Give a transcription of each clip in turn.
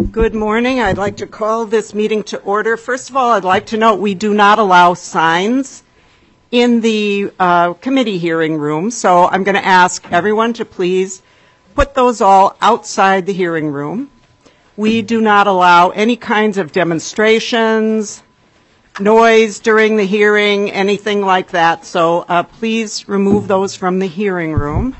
Good morning. I'd like to call this meeting to order. First of all, I'd like to note we do not allow signs in the committee hearing room, so I'm going to ask everyone to please put those all outside the hearing room. We do not allow any kinds of demonstrations, noise during the hearing, anything like that, so please remove those from the hearing room.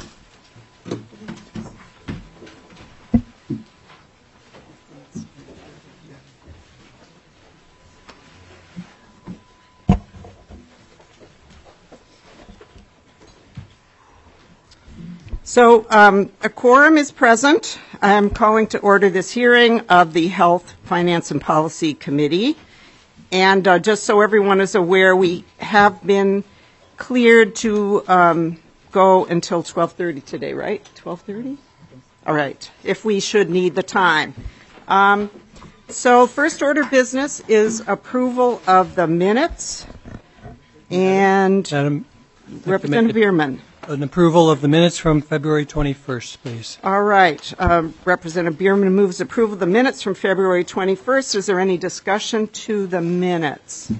So a quorum is present. I'm calling to order this hearing of the Health, Finance, and Policy Committee. And just so everyone is aware, we have been cleared to go until 12:30 today, right? 12:30? All right, if we should need the time. So first order of business is approval of the minutes. And Representative Bierman. An approval of the minutes from February 21st, please. All right. Representative Bierman moves approval of the minutes from February 21st. Is there any discussion to the minutes?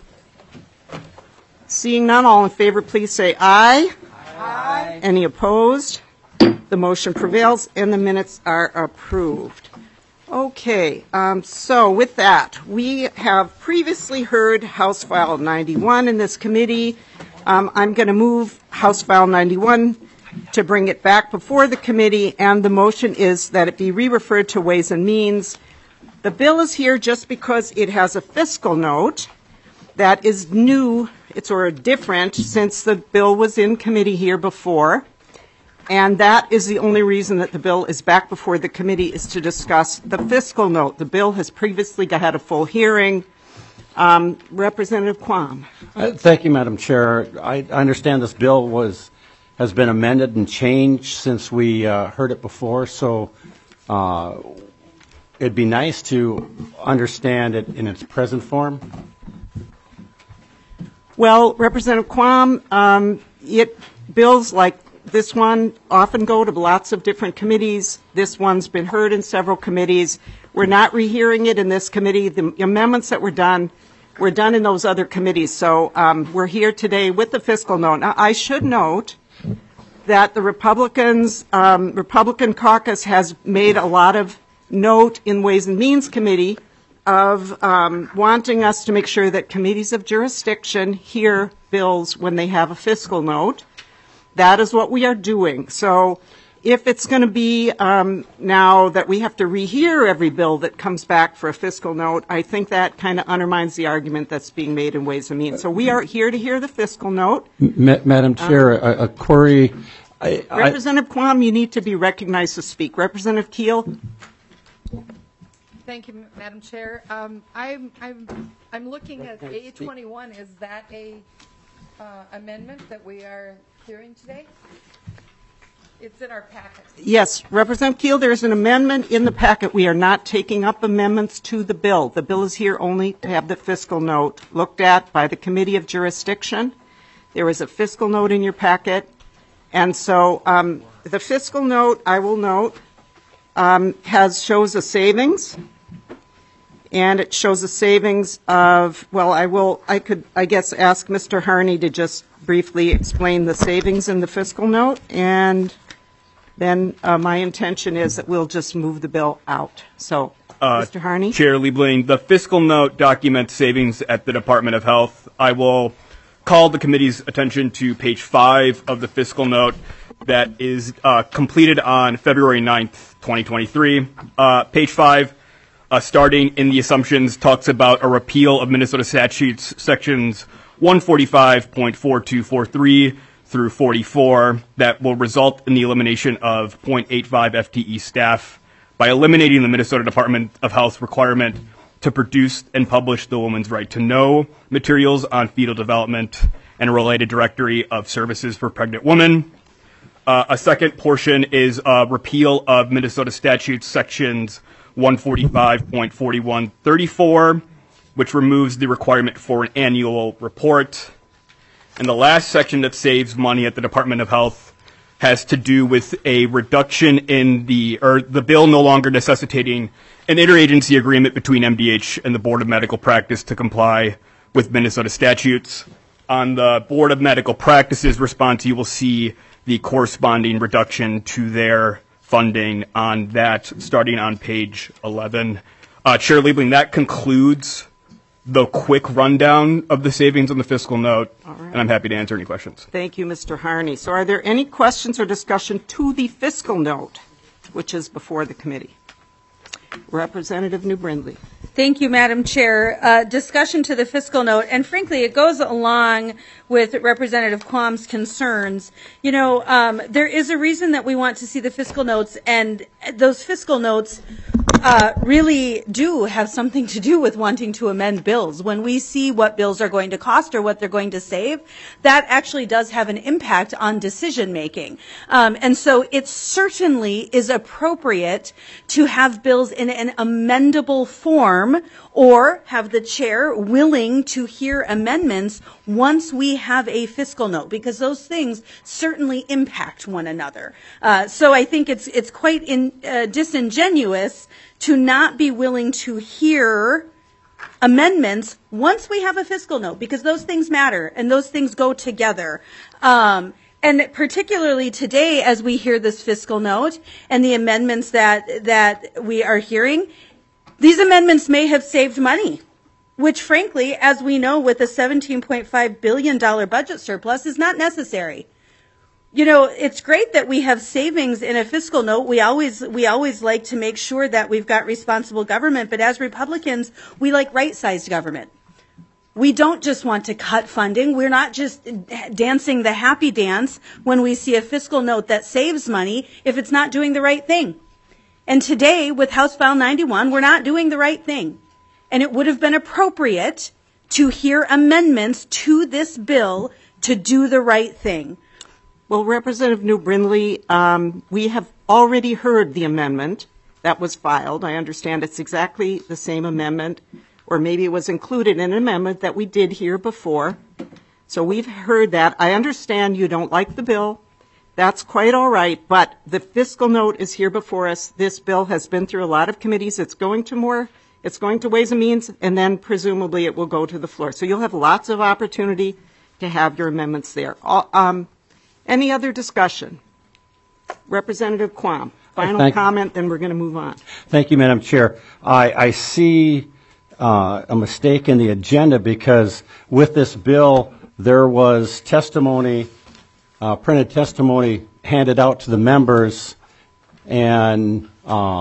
Seeing none, all in favor, please say aye. Aye. Any opposed? The motion prevails, and the minutes are approved. Okay. So with that, we have previously heard House File 91 in this committee. I'm going to move House File 91 to bring it back before the committee, and the motion is that it be re-referred to Ways and Means. The bill is here just because it has a fiscal note that is new, it's sort of different since the bill was in committee here before, and that is the only reason that the bill is back before the committee is to discuss the fiscal note. The bill has previously had a full hearing. Representative Quam. Thank you, Madam Chair. I understand this bill has been amended and changed since we heard it before, so it'd be nice to understand it in its present form. Well, Representative Quam, bills like this one often go to lots of different committees. This one's been heard in several committees. We're not rehearing it in this committee. The amendments that were done in those other committees. So we're here today with the fiscal note. Now, I should note that the Republican caucus has made a lot of note in Ways and Means Committee of wanting us to make sure that committees of jurisdiction hear bills when they have a fiscal note. That is what we are doing. So if it's going to be now that we have to rehear every bill that comes back for a fiscal note, I think that kind of undermines the argument that's being made in Ways and Means. So we are here to hear the fiscal note. Madam Chair, a query. Representative Quam, you need to be recognized to speak. Representative Keel. Thank you, Madam Chair. I'm looking at A21. Is that a amendment that we are hearing today? It's in our packet. Yes, Representative Keel, there is an amendment in the packet. We are not taking up amendments to the bill. The bill is here only to have the fiscal note looked at by the Committee of Jurisdiction. There is a fiscal note in your packet. And so the fiscal note, I will note, shows a savings. And it shows a savings of, well, I could ask Mr. Harney to just briefly explain the savings in the fiscal note, and then my intention is that we'll just move the bill out. So, Mr. Harney? Chair Liebling, the fiscal note documents savings at the Department of Health. I will call the committee's attention to page 5 of the fiscal note that is completed on February 9th, 2023. Page 5, starting in the assumptions, talks about a repeal of Minnesota statutes sections 145.4243 through 44 that will result in the elimination of 0.85 FTE staff by eliminating the Minnesota Department of Health requirement to produce and publish the Woman's Right to Know materials on fetal development and a related directory of services for pregnant women. A second portion is a repeal of Minnesota statutes sections 145.4134, which removes the requirement for an annual report. And the last section that saves money at the Department of Health has to do with a reduction in the bill no longer necessitating an interagency agreement between MDH and the Board of Medical Practice to comply with Minnesota statutes. On the Board of Medical Practice's response, you will see the corresponding reduction to their funding on that, starting on page 11. Chair Liebling, that concludes the quick rundown of the savings on the fiscal note, and I'm happy to answer any questions. Thank you, Mr. Harney. So are there any questions or discussion to the fiscal note, which is before the committee? Representative New Brindley. Thank you, Madam Chair. Discussion to the fiscal note, and frankly, it goes along with Representative Quam's concerns. You know, there is a reason that we want to see the fiscal notes, and those fiscal notes really do have something to do with wanting to amend bills. When we see what bills are going to cost or what they're going to save, that actually does have an impact on decision making. And so it certainly is appropriate to have bills in an amendable form, or have the chair willing to hear amendments once we have a fiscal note, because those things certainly impact one another. So I think it's quite disingenuous to not be willing to hear amendments once we have a fiscal note, because those things matter and those things go together. And particularly today, as we hear this fiscal note and the amendments that we are hearing, these amendments may have saved money, which frankly, as we know, with a $17.5 billion budget surplus, is not necessary. You know, it's great that we have savings in a fiscal note. We always like to make sure that we've got responsible government, but as Republicans, we like right-sized government. We don't just want to cut funding. We're not just dancing the happy dance when we see a fiscal note that saves money if it's not doing the right thing. And today, with House File 91, we're not doing the right thing. And it would have been appropriate to hear amendments to this bill to do the right thing. Well, Representative New Brindley, we have already heard the amendment that was filed. I understand it's exactly the same amendment, or maybe it was included in an amendment that we did hear before. So we've heard that. I understand you don't like the bill. That's quite all right, but the fiscal note is here before us. This bill has been through a lot of committees. It's going to Ways and Means, and then presumably it will go to the floor. So you'll have lots of opportunity to have your amendments there. Any other discussion? Representative Quam, final comment, then we're going to move on. Thank you, Madam Chair. I see a mistake in the agenda, because with this bill, there was testimony, printed testimony handed out to the members, and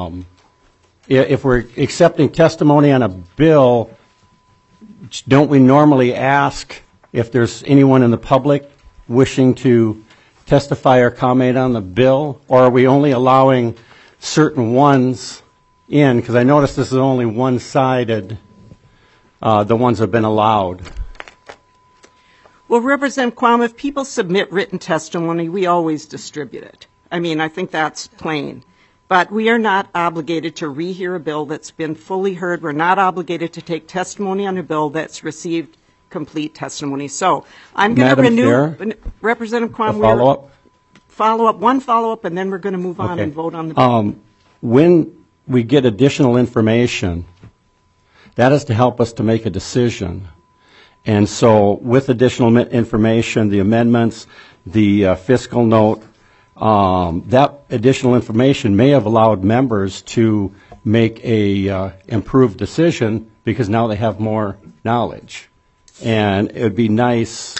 if we're accepting testimony on a bill, don't we normally ask if there's anyone in the public wishing to testify or comment on the bill, or are we only allowing certain ones in? Because I noticed this is only one-sided, the ones that have been allowed. Well, Representative Quam, if people submit written testimony, we always distribute it. I mean, I think that's plain. But we are not obligated to rehear a bill that's been fully heard. We're not obligated to take testimony on a bill that's received complete testimony. So I'm going to renew, Representative Quam, one follow-up, and then we're going to move on and vote on the bill. When we get additional information, that is to help us to make a decision. And so with additional information, the amendments, the fiscal note, that additional information may have allowed members to make a improved decision, because now they have more knowledge. And it would be nice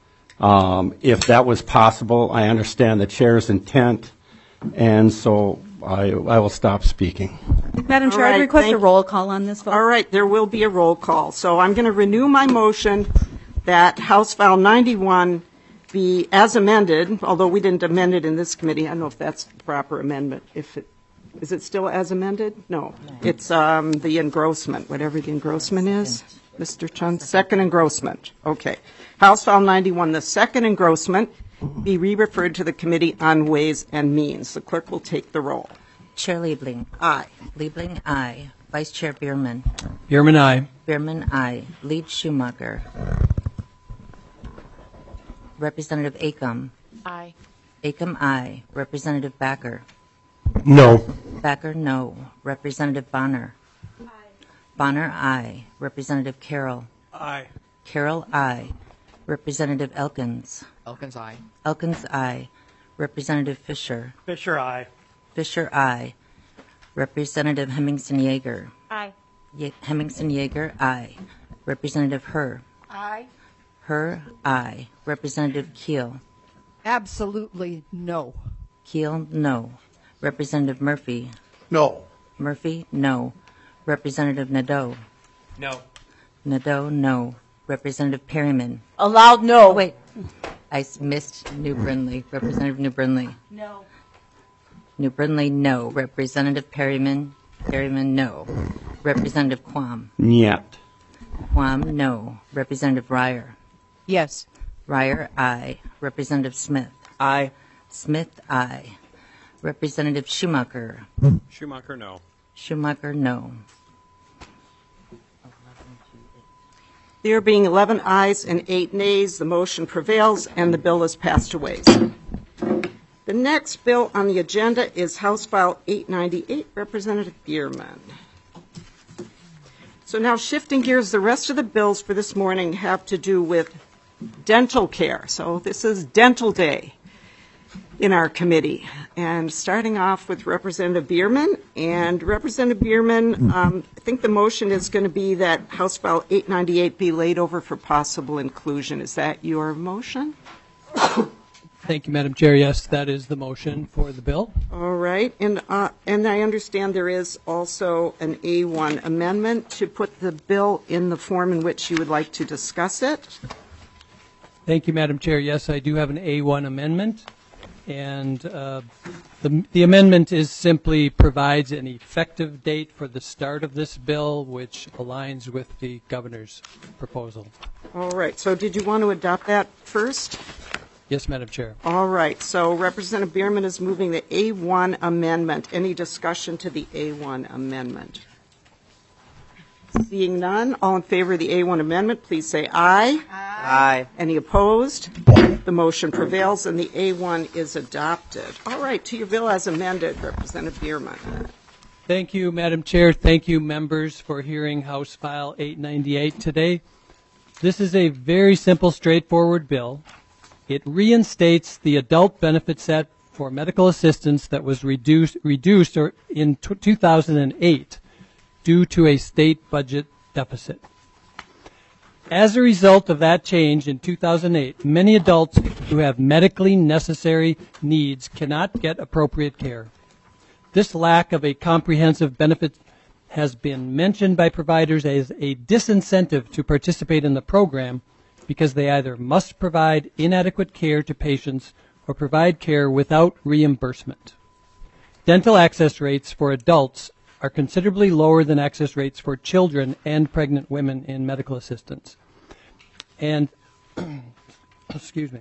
if that was possible. I understand the chair's intent, and so I will stop speaking. Madam Chair, I request a roll call on this vote. All right, there will be a roll call. So I'm going to renew my motion that House File 91 be as amended, although we didn't amend it in this committee. I don't know if that's the proper amendment. Is it still as amended? No. It's the engrossment, whatever the engrossment is. Mr. Chun, second engrossment. Okay. House File 91, the second engrossment, be re-referred to the Committee on Ways and Means. The clerk will take the roll. Chair Liebling. Aye. Liebling, aye. Vice Chair Bierman. Bierman, aye. Bierman, aye. Lead Schumacher. Representative Acom. Aye. Acom, I. Representative Backer. No. Backer, no. Representative Bonner. Bonner, I. Representative Carroll. Aye. Carroll, I. Representative Elkins. Elkins, aye. Elkins, I. Representative Fisher. Fisher, aye. Fisher, I. Representative Hemmingson Yeager. Aye. Hemmingson Yeager, I. Representative Herr. Aye. Herr, I. Representative Keel. Absolutely no. Keel, no. Representative Murphy. No. Murphy, no. Representative Nadeau. No. Nadeau, no. Representative Perryman. Allowed no. Oh, wait. I missed New Brinley. Representative New Brinley. No. New Brinley, no. Representative Perryman. Perryman, no. Representative Quam. Yet. Quam, no. Representative Ryer. Yes. Ryer, aye. Representative Smith. Aye. Smith, aye. Representative Schumacher. Schumacher, no. Schumacher, no. There being 11 ayes and 8 nays, the motion prevails and the bill is passed away. The next bill on the agenda is House File 898, Representative Bierman. So now shifting gears, the rest of the bills for this morning have to do with dental care. So this is Dental Day in our committee. And starting off with Representative Bierman. And Representative Bierman, I think the motion is going to be that House File 898 be laid over for possible inclusion. Is that your motion? Thank you, Madam Chair. Yes, that is the motion for the bill. All right. And I understand there is also an A1 amendment to put the bill in the form in which you would like to discuss it. Thank you, Madam Chair. Yes, I do have an A1 amendment. And the amendment is simply provides an effective date for the start of this bill, which aligns with the governor's proposal. All right. So did you want to adopt that first? Yes, Madam Chair. All right. So Representative Bierman is moving the A1 amendment. Any discussion to the A1 amendment? Seeing none, all in favor of the A1 amendment, please say aye. Aye. Any opposed? The motion prevails and the A1 is adopted. All right, to your bill as amended, Representative Bierman. Thank you, Madam Chair. Thank you, members, for hearing House File 898 today. This is a very simple, straightforward bill. It reinstates the adult benefit set for medical assistance that was reduced in 2008 due to a state budget deficit. As a result of that change in 2008, many adults who have medically necessary needs cannot get appropriate care. This lack of a comprehensive benefit has been mentioned by providers as a disincentive to participate in the program because they either must provide inadequate care to patients or provide care without reimbursement. Dental access rates for adults are considerably lower than access rates for children and pregnant women in medical assistance. And, excuse me.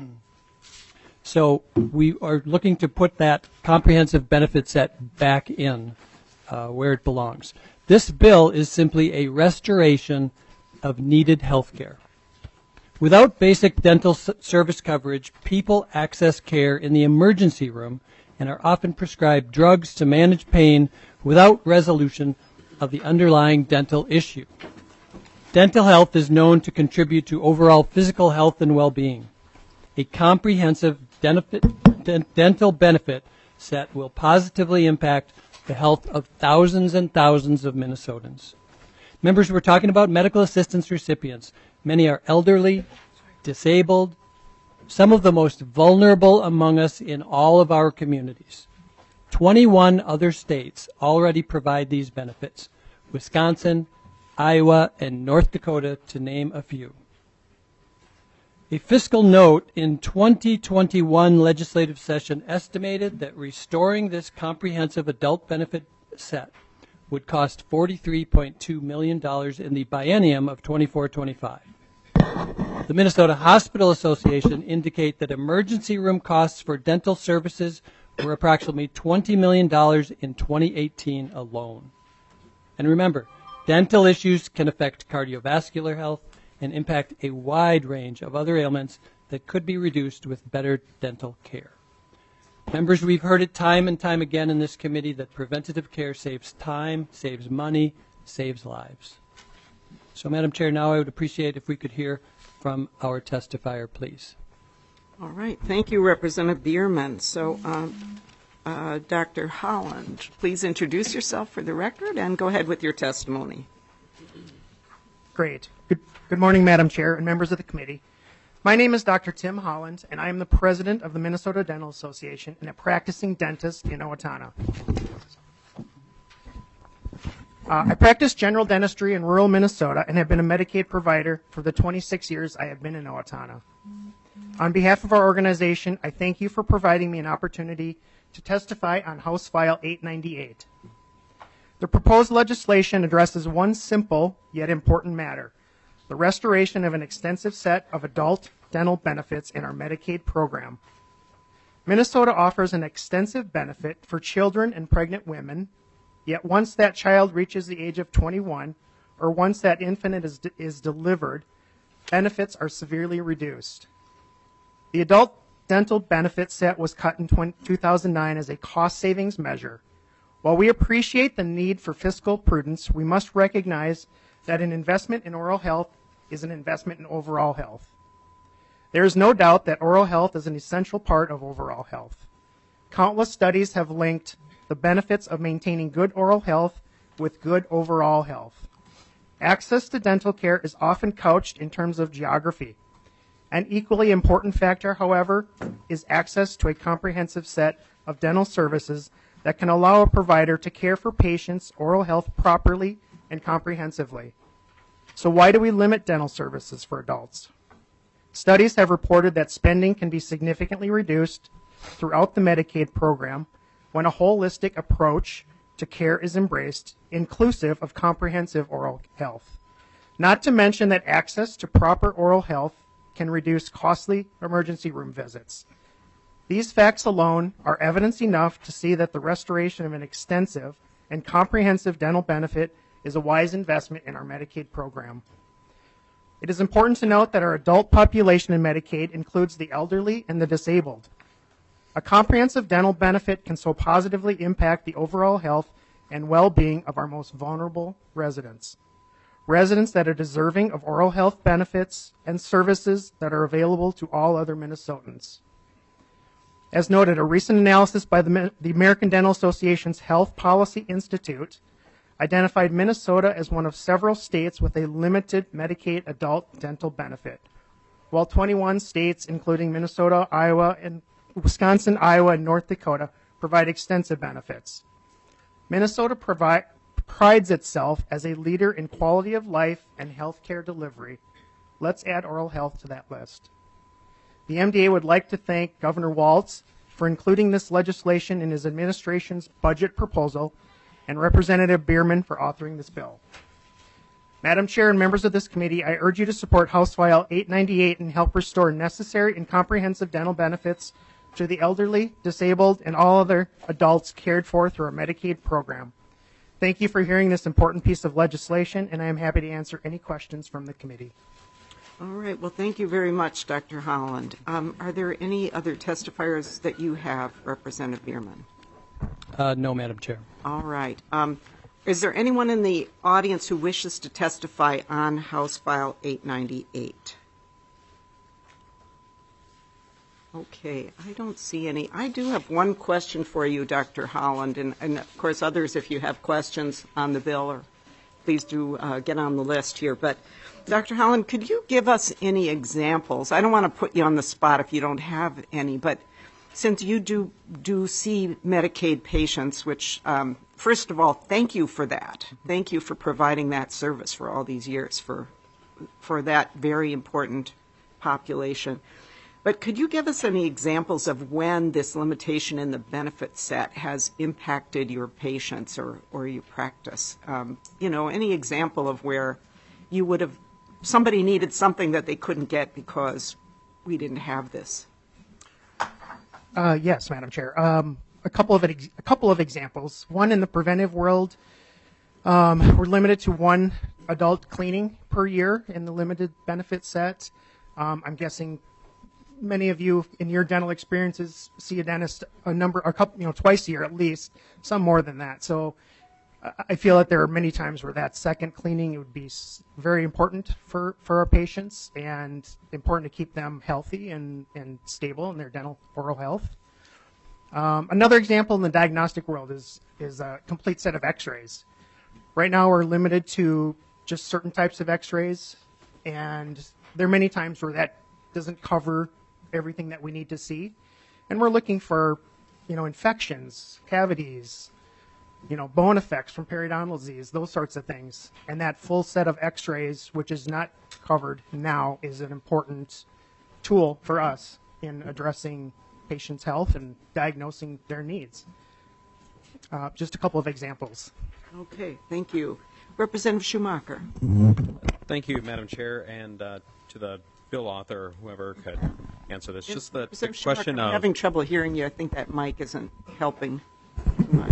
So we are looking to put that comprehensive benefit set back in where it belongs. This bill is simply a restoration of needed health care. Without basic dental service coverage, people access care in the emergency room and are often prescribed drugs to manage pain without resolution of the underlying dental issue. Dental health is known to contribute to overall physical health and well-being. A comprehensive dental benefit set will positively impact the health of thousands and thousands of Minnesotans. Members, we're talking about medical assistance recipients. Many are elderly, disabled, some of the most vulnerable among us in all of our communities. 21 other states already provide these benefits: Wisconsin, Iowa, and North Dakota, to name a few. A fiscal note in 2021 legislative session estimated that restoring this comprehensive adult benefit set would cost $43.2 million in the biennium of 24-25. The Minnesota Hospital Association indicate that emergency room costs for dental services were approximately $20 million in 2018 alone. And remember, dental issues can affect cardiovascular health and impact a wide range of other ailments that could be reduced with better dental care. Members, we've heard it time and time again in this committee that preventative care saves time, saves money, saves lives. So, Madam Chair, now I would appreciate if we could hear from our testifier, please. All right. Thank you, Representative Bierman. So, Dr. Holland, please introduce yourself for the record and go ahead with your testimony. Great. Good morning, Madam Chair and members of the committee. My name is Dr. Tim Holland, and I am the president of the Minnesota Dental Association and a practicing dentist in Owatonna. I practice general dentistry in rural Minnesota and have been a Medicaid provider for the 26 years I have been in Owatonna. On behalf of our organization, I thank you for providing me an opportunity to testify on House File 898. The proposed legislation addresses one simple yet important matter: the restoration of an extensive set of adult dental benefits in our Medicaid program. Minnesota offers an extensive benefit for children and pregnant women, yet once that child reaches the age of 21, or once that infant is delivered, benefits are severely reduced. The adult dental benefit set was cut in 2009 as a cost savings measure. While we appreciate the need for fiscal prudence, we must recognize that an investment in oral health is an investment in overall health. There is no doubt that oral health is an essential part of overall health. Countless studies have linked the benefits of maintaining good oral health with good overall health. Access to dental care is often couched in terms of geography. An equally important factor, however, is access to a comprehensive set of dental services that can allow a provider to care for patients' oral health properly and comprehensively. So why do we limit dental services for adults? Studies have reported that spending can be significantly reduced throughout the Medicaid program when a holistic approach to care is embraced, inclusive of comprehensive oral health. Not to mention that access to proper oral health can reduce costly emergency room visits. These facts alone are evidence enough to see that the restoration of an extensive and comprehensive dental benefit is a wise investment in our Medicaid program. It is important to note that our adult population in Medicaid includes the elderly and the disabled. A comprehensive dental benefit can so positively impact the overall health and well-being of our most vulnerable residents. Residents that are deserving of oral health benefits and services that are available to all other Minnesotans. As noted, a recent analysis by the American Dental Association's Health Policy Institute identified Minnesota as one of several states with a limited Medicaid adult dental benefit, while 21 states, including Minnesota, Iowa, and Wisconsin, Iowa, and North Dakota, provide extensive benefits. Minnesota prides itself as a leader in quality of life and health care delivery. Let's add oral health to that list. The MDA would like to thank Governor Walz for including this legislation in his administration's budget proposal and Representative Bierman for authoring this bill. Madam Chair and members of this committee, I urge you to support House File 898 and help restore necessary and comprehensive dental benefits to the elderly, disabled, and all other adults cared for through our Medicaid program. Thank you for hearing this important piece of legislation, and I am happy to answer any questions from the committee. All right. Well, thank you very much, Dr. Holland. Are there any other testifiers that you have, Representative Bierman? No, Madam Chair. All right. Is there anyone in the audience who wishes to testify on House File 898? Okay, I don't see any. I do have one question for you, Dr. Holland, and of course others, if you have questions on the bill, or please do get on the list here. But Dr. Holland, could you give us any examples? I don't want to put you on the spot if you don't have any, but since you do see Medicaid patients, which, first of all, thank you for that. Thank you for providing that service for all these years for that very important population. But could you give us any examples of when this limitation in the benefit set has impacted your patients or your practice? Any example of where you would have, somebody needed something that they couldn't get because we didn't have this? Yes, Madam Chair. A couple of examples. One, in the preventive world, we're limited to one adult cleaning per year in the limited benefit set. I'm guessing many of you in your dental experiences see a dentist a couple, twice a year at least, some more than that. So I feel that there are many times where that second cleaning would be very important for our patients and important to keep them healthy and stable in their dental oral health. Another example in the diagnostic world is a complete set of x-rays. Right now we're limited to just certain types of x-rays, and there are many times where that doesn't cover everything that we need to see. And we're looking for, infections, cavities, bone effects from periodontal disease, those sorts of things. And that full set of x-rays, which is not covered now, is an important tool for us in addressing patients' health and diagnosing their needs. Just a couple of examples. Okay, thank you. Representative Schumacher. Thank you, Madam Chair, and to the bill author, whoever could answer this. Just the question I'm of... having trouble hearing you. I think that mic isn't helping too much.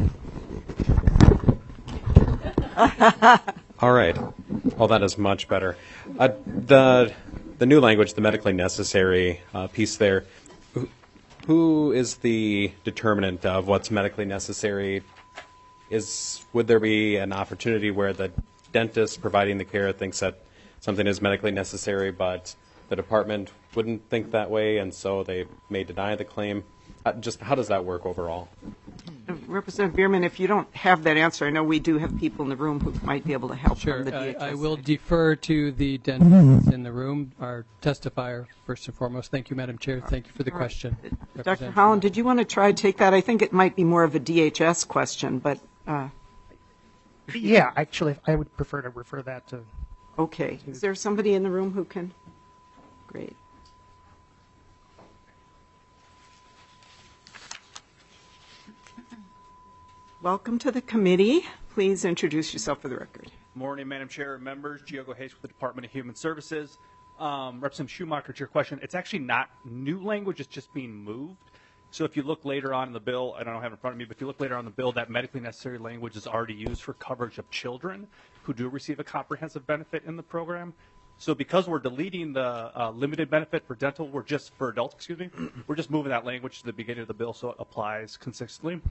All right. Well, that is much better. The new language, the medically necessary piece there, who is the determinant of what's medically necessary? Would there be an opportunity where the dentist providing the care thinks that something is medically necessary, but the department wouldn't think that way, and so they may deny the claim? Just how does that work overall? Representative Bierman, if you don't have that answer, I know we do have people in the room who might be able to help Sure. from the DHS. I will defer to the dentists in the room, our testifier, first and foremost. Thank you, Madam Chair. Thank you for the question. Dr. Holland, did you want to try to take that? I think it might be more of a DHS question, but... Yeah, actually, I would prefer to refer that to... Okay. Is there somebody in the room who can? Great. Welcome to the committee. Please introduce yourself for the record. Morning, Madam Chair and members. Giogo Hayes with the Department of Human Services. Representative Schumacher, to your question, it's actually not new language, it's just being moved. So if you look later on in the bill, I don't have it in front of me, but if you look later on in the bill, that medically necessary language is already used for coverage of children who do receive a comprehensive benefit in the program. So because we're deleting the limited benefit for dental, we're just moving that language to the beginning of the bill so it applies consistently.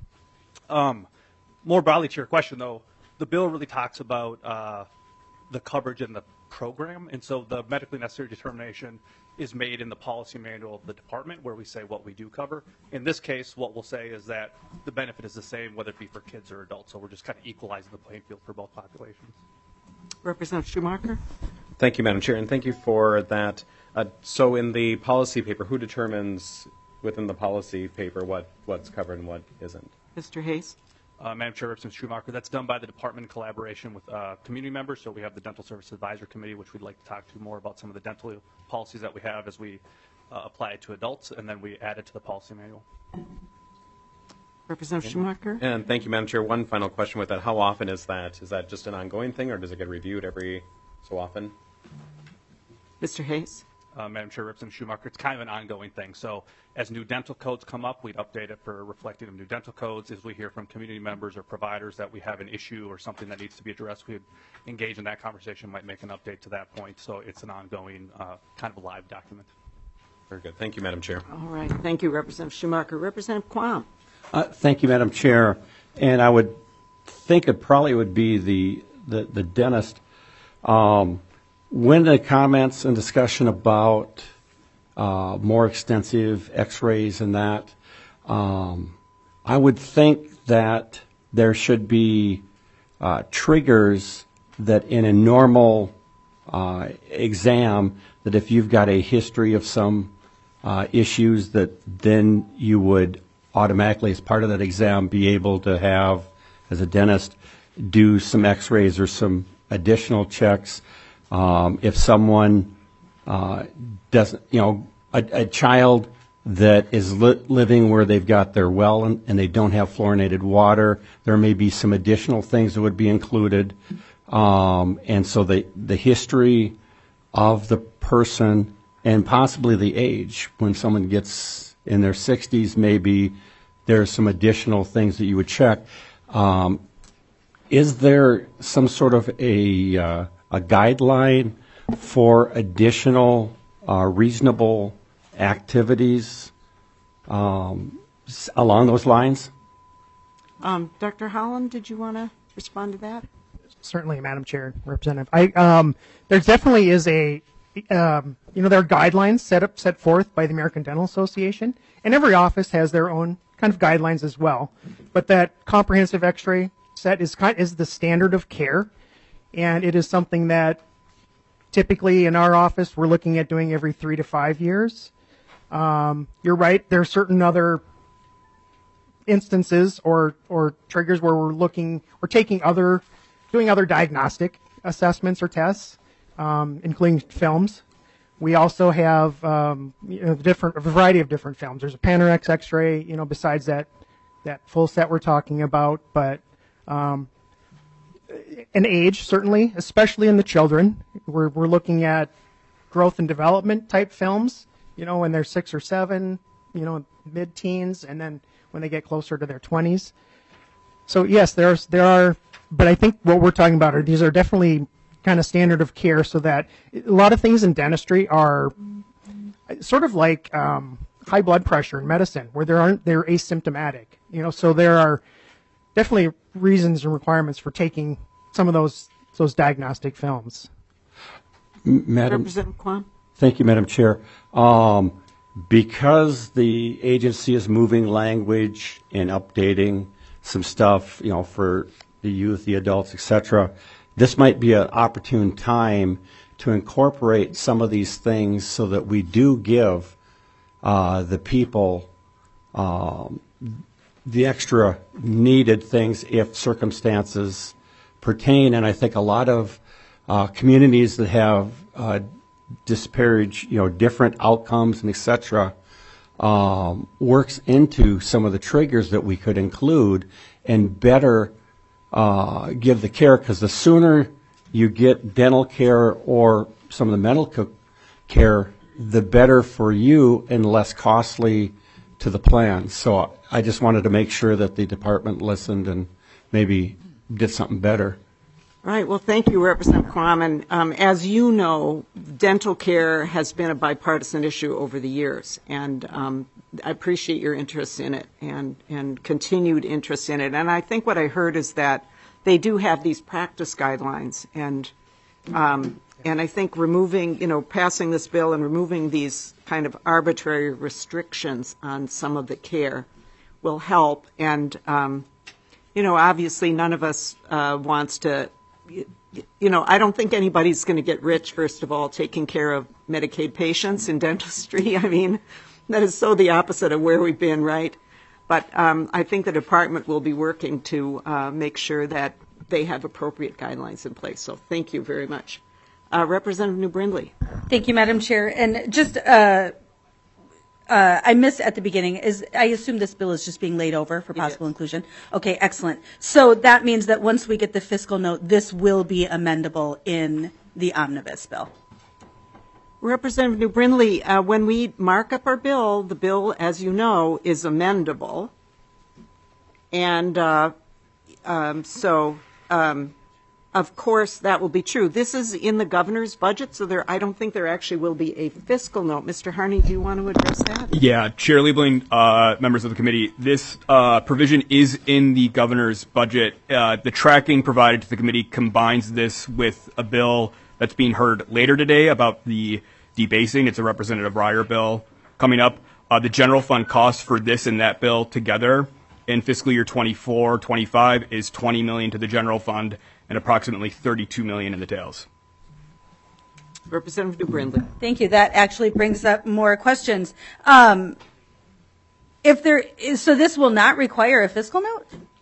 More broadly to your question, though, the bill really talks about the coverage in the program, and so the medically necessary determination is made in the policy manual of the department where we say what we do cover. In this case, what we'll say is that the benefit is the same whether it be for kids or adults, so we're just kind of equalizing the playing field for both populations. Representative Schumacher. Thank you, Madam Chair, and thank you for that. So in the policy paper, who determines within the policy paper what's covered and what isn't? Mr. Hayes. Madam Chair, Representative Schumacher, that's done by the department in collaboration with community members. So we have the Dental Service Advisory Committee, which we'd like to talk to more about some of the dental policies that we have as we apply it to adults, and then we add it to the policy manual. Representative Schumacher. And thank you, Madam Chair. One final question with that. How often is that? Is that just an ongoing thing, or does it get reviewed every so often? Mr. Hayes. Madam Chair, Representative Schumacher, it's kind of an ongoing thing. So as new dental codes come up, we'd update it for reflecting of new dental codes. As we hear from community members or providers that we have an issue or something that needs to be addressed, we'd engage in that conversation, might make an update to that point. So it's an ongoing kind of a live document. Very good. Thank you, Madam Chair. All right. Thank you, Representative Schumacher. Representative Quam. Thank you, Madam Chair. And I would think it probably would be the dentist. When the comments and discussion about more extensive x-rays and that, I would think that there should be triggers that in a normal exam, that if you've got a history of some issues, that then you would automatically, as part of that exam, be able to have, as a dentist, do some x-rays or some additional checks. If someone doesn't, a child that is living where they've got their well and they don't have fluorinated water, there may be some additional things that would be included. And so the history of the person and possibly the age, when someone gets in their 60s, maybe there's some additional things that you would check. Is there some sort of a guideline for additional reasonable activities along those lines? Dr. Holland, did you want to respond to that? Certainly, Madam Chair, Representative. There definitely is there are guidelines set forth by the American Dental Association, and every office has their own kind of guidelines as well. But that comprehensive X-ray set is the standard of care, and it is something that typically in our office we're looking at doing every 3 to 5 years. You're right. There are certain other instances or triggers where doing other diagnostic assessments or tests, including films. We also have a variety of different films. There's a Panorex X-ray, besides that full set we're talking about, but an age certainly, especially in the children. We're looking at growth and development type films, when they're 6 or 7, mid-teens, and then when they get closer to their 20s. So yes, there are, but I think what we're talking about these are definitely kind of standard of care, so that a lot of things in dentistry are sort of like high blood pressure in medicine, where they're asymptomatic. So there are definitely reasons and requirements for taking some of those diagnostic films. Representative Quam? Thank you, Madam Chair. Because the agency is moving language and updating some stuff, for the youth, the adults, etc., this might be an opportune time to incorporate some of these things so that we do give the people the extra needed things if circumstances pertain. And I think a lot of communities that have disparage, different outcomes and etc., works into some of the triggers that we could include and better give the care, because the sooner you get dental care or some of the medical care, the better for you and less costly to the plan. So I just wanted to make sure that the department listened and maybe did something better. All right. Well, thank you, Representative Quam. And as you know, dental care has been a bipartisan issue over the years, and I appreciate your interest in it and continued interest in it. And I think what I heard is that they do have these practice guidelines, and I think passing this bill and removing these kind of arbitrary restrictions on some of the care will help. And obviously, none of us wants to. I don't think anybody's going to get rich, first of all, taking care of Medicaid patients in dentistry. I mean, that is so the opposite of where we've been, right? But I think the department will be working to make sure that they have appropriate guidelines in place. So thank you very much. Representative New Brindley. Thank you, Madam Chair. And just I missed at the beginning, I assume this bill is just being laid over for possible inclusion. Okay, excellent. So that means that once we get the fiscal note, this will be amendable in the omnibus bill. Representative New Brindley, when we mark up our bill, the bill, as you know, is amendable. And of course, that will be true. This is in the governor's budget, so I don't think there actually will be a fiscal note. Mr. Harney, do you want to address that? Yeah, Chair Liebling, members of the committee, this provision is in the governor's budget. The tracking provided to the committee combines this with a bill that's being heard later today about the debasing. It's a Representative Breyer bill coming up. The general fund cost for this and that bill together in fiscal year 24-25 is $20 million to the general fund and approximately $32 million in the tails. Representative New Brindley. Thank you. That actually brings up more questions. So this will not require a fiscal note?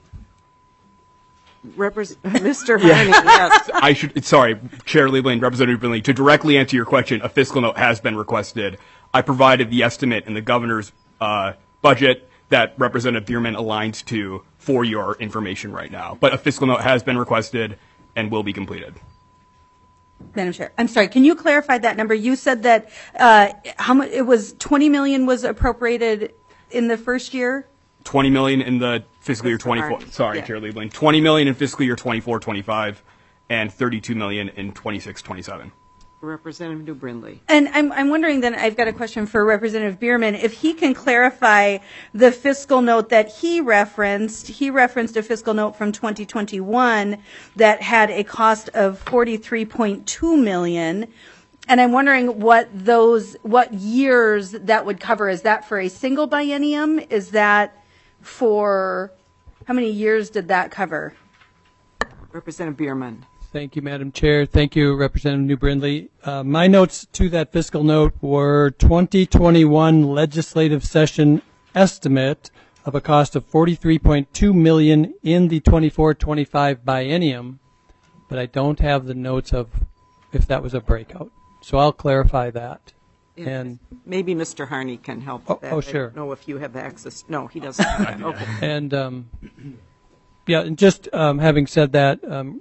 Mr. Harney, yes. Sorry, Chair Liebling, Representative Brindley, to directly answer your question, a fiscal note has been requested. I provided the estimate in the governor's budget that Representative Bierman aligns to for your information right now. But a fiscal note has been requested and will be completed. Madam Chair, I'm sorry, can you clarify that number? You said that how much it was $20 million was appropriated in the first year? $20 million in the fiscal year 24. Sorry, Chair Liebling. $20 million in fiscal year 24-25 and $32 million in 26-27. Representative New Brindley. And I'm wondering then, I've got a question for Representative Bierman, if he can clarify the fiscal note that he referenced. He referenced a fiscal note from 2021 that had a cost of $43.2 million. And I'm wondering what years that would cover. Is that for a single biennium? Is that for, how many years did that cover? Representative Bierman. Thank you, Madam Chair. Thank you, Representative New Brindley. My notes to that fiscal note were 2021 legislative session estimate of a cost of $43.2 million in the 24-25 biennium, but I don't have the notes of if that was a breakout. So I'll clarify that. And maybe Mr. Harney can help with that. Oh, sure. I don't know if you have access. No, he doesn't have that. Okay. And yeah, and just having said that,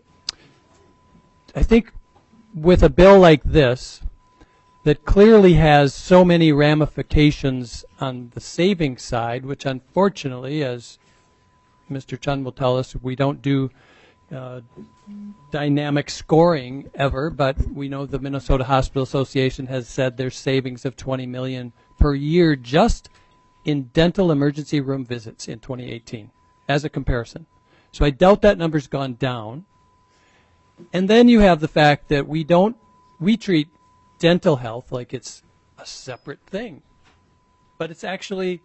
I think with a bill like this that clearly has so many ramifications on the savings side, which unfortunately, as Mr. Chun will tell us, we don't do dynamic scoring ever, but we know the Minnesota Hospital Association has said there's savings of $20 million per year just in dental emergency room visits in 2018 as a comparison. So I doubt that number's gone down. And then you have the fact that we treat dental health like it's a separate thing, but it's actually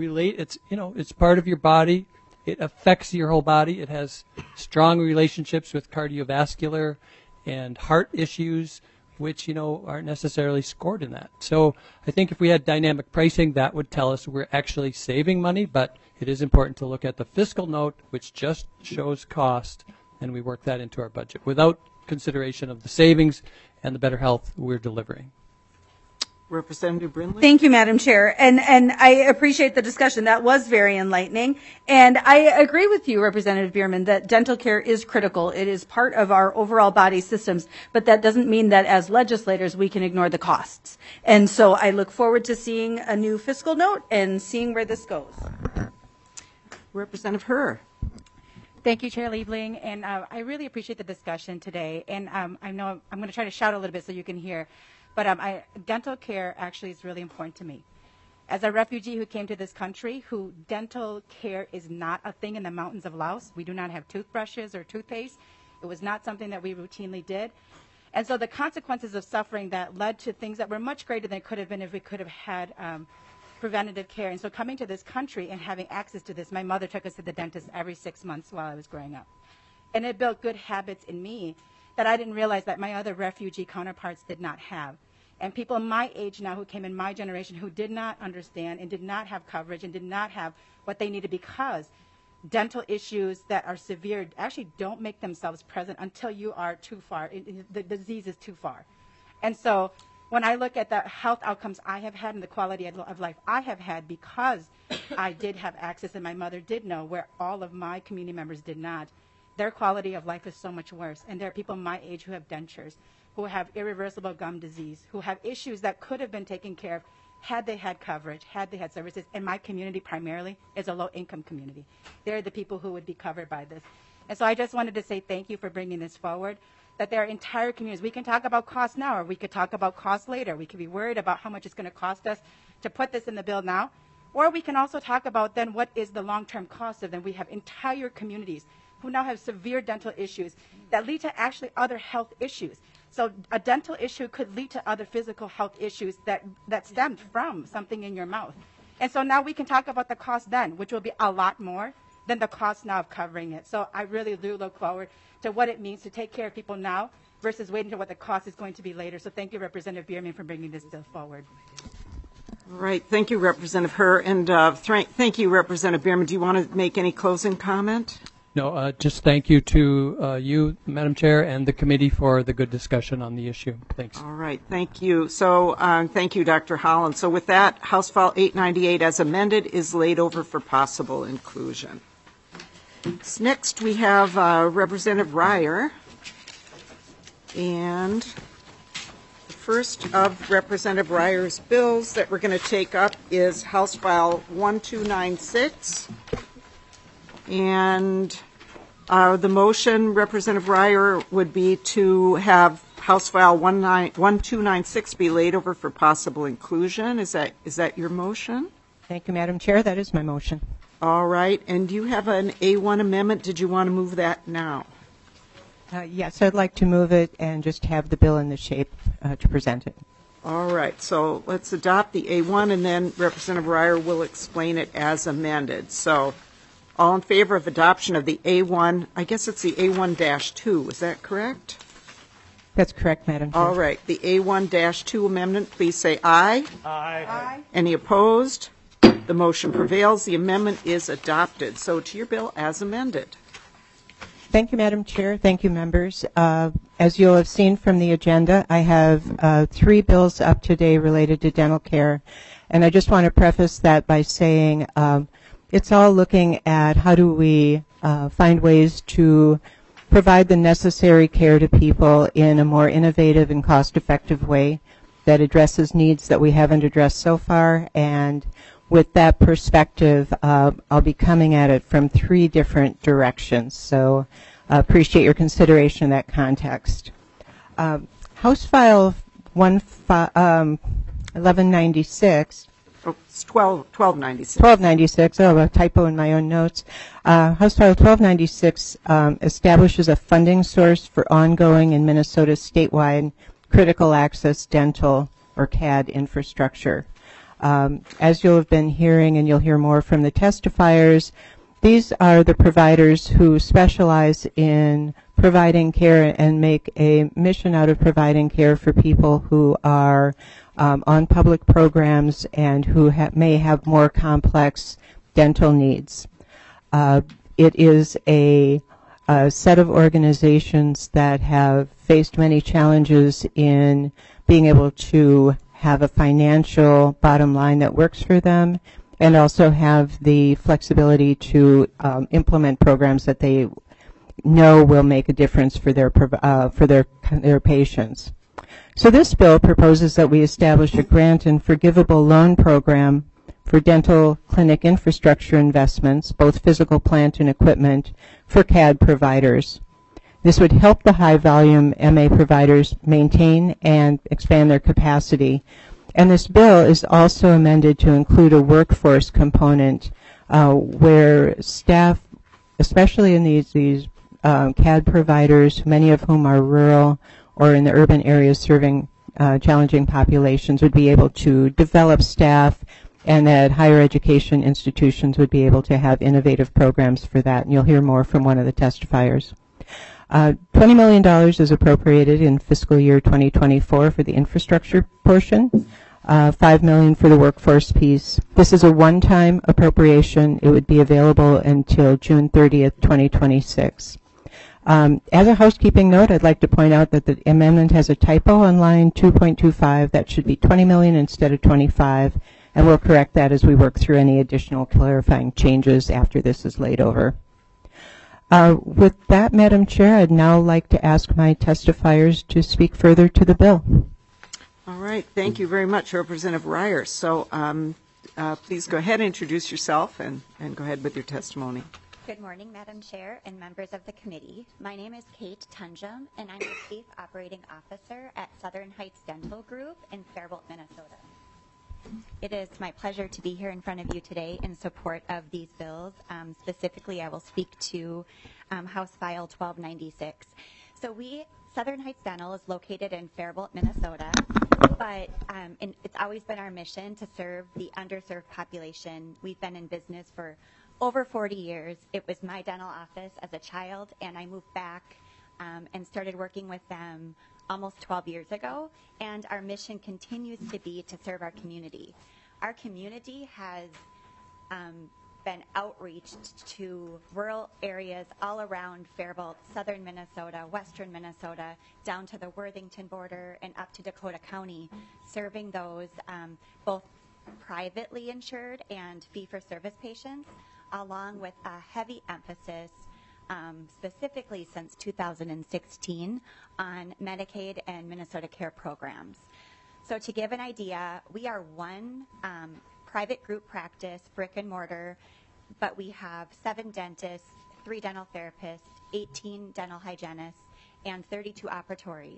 it's part of your body. It affects your whole body. It has strong relationships with cardiovascular and heart issues, which aren't necessarily scored in that. So I think if we had dynamic pricing, that would tell us we're actually saving money, but it is important to look at the fiscal note, which just shows cost, and we work that into our budget without consideration of the savings and the better health we're delivering. Representative Brindley? Thank you, Madam Chair. And I appreciate the discussion. That was very enlightening. And I agree with you, Representative Bierman, that dental care is critical. It is part of our overall body systems, but that doesn't mean that as legislators we can ignore the costs. And so I look forward to seeing a new fiscal note and seeing where this goes. Representative Herr. Thank you, Chair Liebling, and I really appreciate the discussion today. And I know I'm going to try to shout a little bit so you can hear, but dental care actually is really important to me. As a refugee who came to this country, dental care is not a thing in the mountains of Laos. We do not have toothbrushes or toothpaste. It was not something that we routinely did. And so the consequences of suffering that led to things that were much greater than it could have been if we could have had preventative care. And so coming to this country and having access to this, my mother took us to the dentist every 6 months while I was growing up. And it built good habits in me that I didn't realize that my other refugee counterparts did not have. And people my age now who came in my generation who did not understand and did not have coverage and did not have what they needed because dental issues that are severe actually don't make themselves present until you are too far. The disease is too far. And so when I look at the health outcomes I have had and the quality of life I have had because I did have access and my mother did know where all of my community members did not, their quality of life is so much worse. And there are people my age who have dentures, who have irreversible gum disease, who have issues that could have been taken care of had they had coverage, had they had services. And my community primarily is a low-income community. They're the people who would be covered by this. And so I just wanted to say thank you for bringing this forward, that there are entire communities. We can talk about cost now, or we could talk about cost later. We could be worried about how much it's going to cost us to put this in the bill now, or we can also talk about then what is the long-term cost of them. We have entire communities who now have severe dental issues that lead to actually other health issues. So a dental issue could lead to other physical health issues that stemmed from something in your mouth. And so now we can talk about the cost then, which will be a lot more than the cost now of covering it. So I really do look forward to what it means to take care of people now versus waiting to what the cost is going to be later. So thank you, Representative Bierman, for bringing this bill forward. All right. Thank you, Representative Herr. And thank you, Representative Bierman. Do you want to make any closing comment? No, just thank you to you, Madam Chair, and the committee for the good discussion on the issue. Thanks. All right. Thank you. So thank you, Dr. Holland. So with that, House File 898 as amended is laid over for possible inclusion. So next we have Representative Ryer. And the first of Representative Ryer's bills that we're going to take up is House File 1296. And the motion, Representative Ryer, would be to have House File 1296 be laid over for possible inclusion. Is that your motion? Thank you, Madam Chair. That is my motion. All right. And do you have an A1 amendment? Did you want to move that now? Yes, I'd like to move it and just have the bill in the shape to present it. All right. So let's adopt the A1, and then Representative Reier will explain it as amended. So all in favor of adoption of the A1, I guess it's the A1-2, is that correct? That's correct, Madam Chair. All right. The A1-2 amendment, please say aye. Aye. Any opposed? The motion prevails. The amendment is adopted. So to your bill as amended. Thank you, Madam Chair. Thank you, members. As you'll have seen from the agenda, I have 3 bills up today related to dental care. And I just want to preface that by saying it's all looking at how do we find ways to provide the necessary care to people in a more innovative and cost-effective way that addresses needs that we haven't addressed so far. And with that perspective, I'll be coming at it from 3 different directions. So I appreciate your consideration in that context. House File 1196. Oh, it's 1296. 1296. Oh, a typo in my own notes. House File 1296 establishes a funding source for ongoing in Minnesota statewide critical access dental or CAD infrastructure. As you'll have been hearing, and you'll hear more from the testifiers, these are the providers who specialize in providing care and make a mission out of providing care for people who are on public programs and who may have more complex dental needs. It is a set of organizations that have faced many challenges in being able to have a financial bottom line that works for them, and also have the flexibility to implement programs that they know will make a difference for their patients. So this bill proposes that we establish a grant and forgivable loan program for dental clinic infrastructure investments, both physical plant and equipment, for CAD providers. This would help the high-volume MA providers maintain and expand their capacity. And this bill is also amended to include a workforce component where staff, especially in these CAD providers, many of whom are rural or in the urban areas serving challenging populations, would be able to develop staff, and that higher education institutions would be able to have innovative programs for that. And you'll hear more from one of the testifiers. $20 million is appropriated in fiscal year 2024 for the infrastructure portion, $5 million for the workforce piece. This is a one-time appropriation. It would be available until June 30th, 2026. As a housekeeping note, I'd like to point out that the amendment has a typo on line 2.25. That should be $20 million instead of 25, and we'll correct that as we work through any additional clarifying changes after this is laid over. With that, Madam Chair, I'd now like to ask my testifiers to speak further to the bill. All right. Thank you very much, Representative Reier. So please go ahead and introduce yourself and go ahead with your testimony. Good morning, Madam Chair and members of the committee. My name is Kate Tunjum, and I'm the Chief Operating Officer at Southern Heights Dental Group in Faribault, Minnesota. It is my pleasure to be here in front of you today in support of these bills. Specifically, I will speak to House File 1296. So Southern Heights Dental is located in Faribault, Minnesota, but it's always been our mission to serve the underserved population. We've been in business for over 40 years. It was my dental office as a child, and I moved back and started working with them almost 12 years ago, and our mission continues to be to serve our community. Our community has been outreached to rural areas all around Faribault, southern Minnesota, western Minnesota, down to the Worthington border and up to Dakota County, serving those both privately insured and fee-for-service patients, along with a heavy emphasis specifically since 2016 on Medicaid and Minnesota Care programs. So to give an idea, we are one private group practice, brick and mortar, but we have 7 dentists, 3 dental therapists, 18 dental hygienists, and 32 operatories.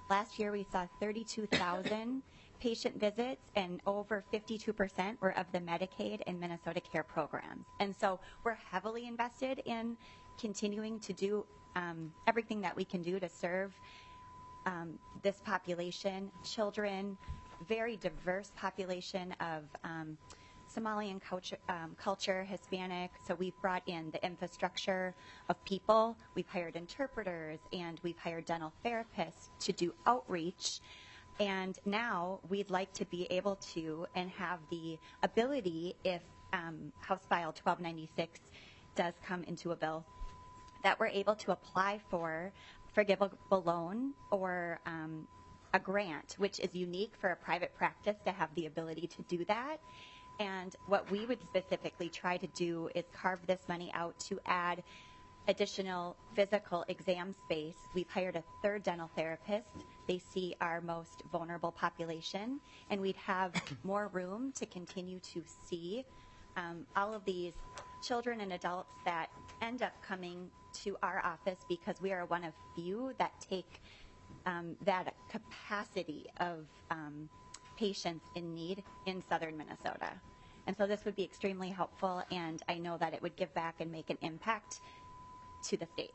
Last year, we saw 32,000 patient visits, and over 52% were of the Medicaid and Minnesota Care programs. And so we're heavily invested in continuing to do everything that we can do to serve this population, children, very diverse population of Somalian culture, Hispanic. So we've brought in the infrastructure of people. We've hired interpreters, and we've hired dental therapists to do outreach. And now we'd like to be able to and have the ability, if House File 1296 does come into a bill, that we're able to apply for forgivable loan or a grant, which is unique for a private practice to have the ability to do that. And what we would specifically try to do is carve this money out to add additional physical exam space. We've hired a third dental therapist. They see our most vulnerable population, and we'd have more room to continue to see all of these children and adults that end up coming to our office because we are one of few that take that capacity of patients in need in southern Minnesota. And so this would be extremely helpful, and I know that it would give back and make an impact to the state.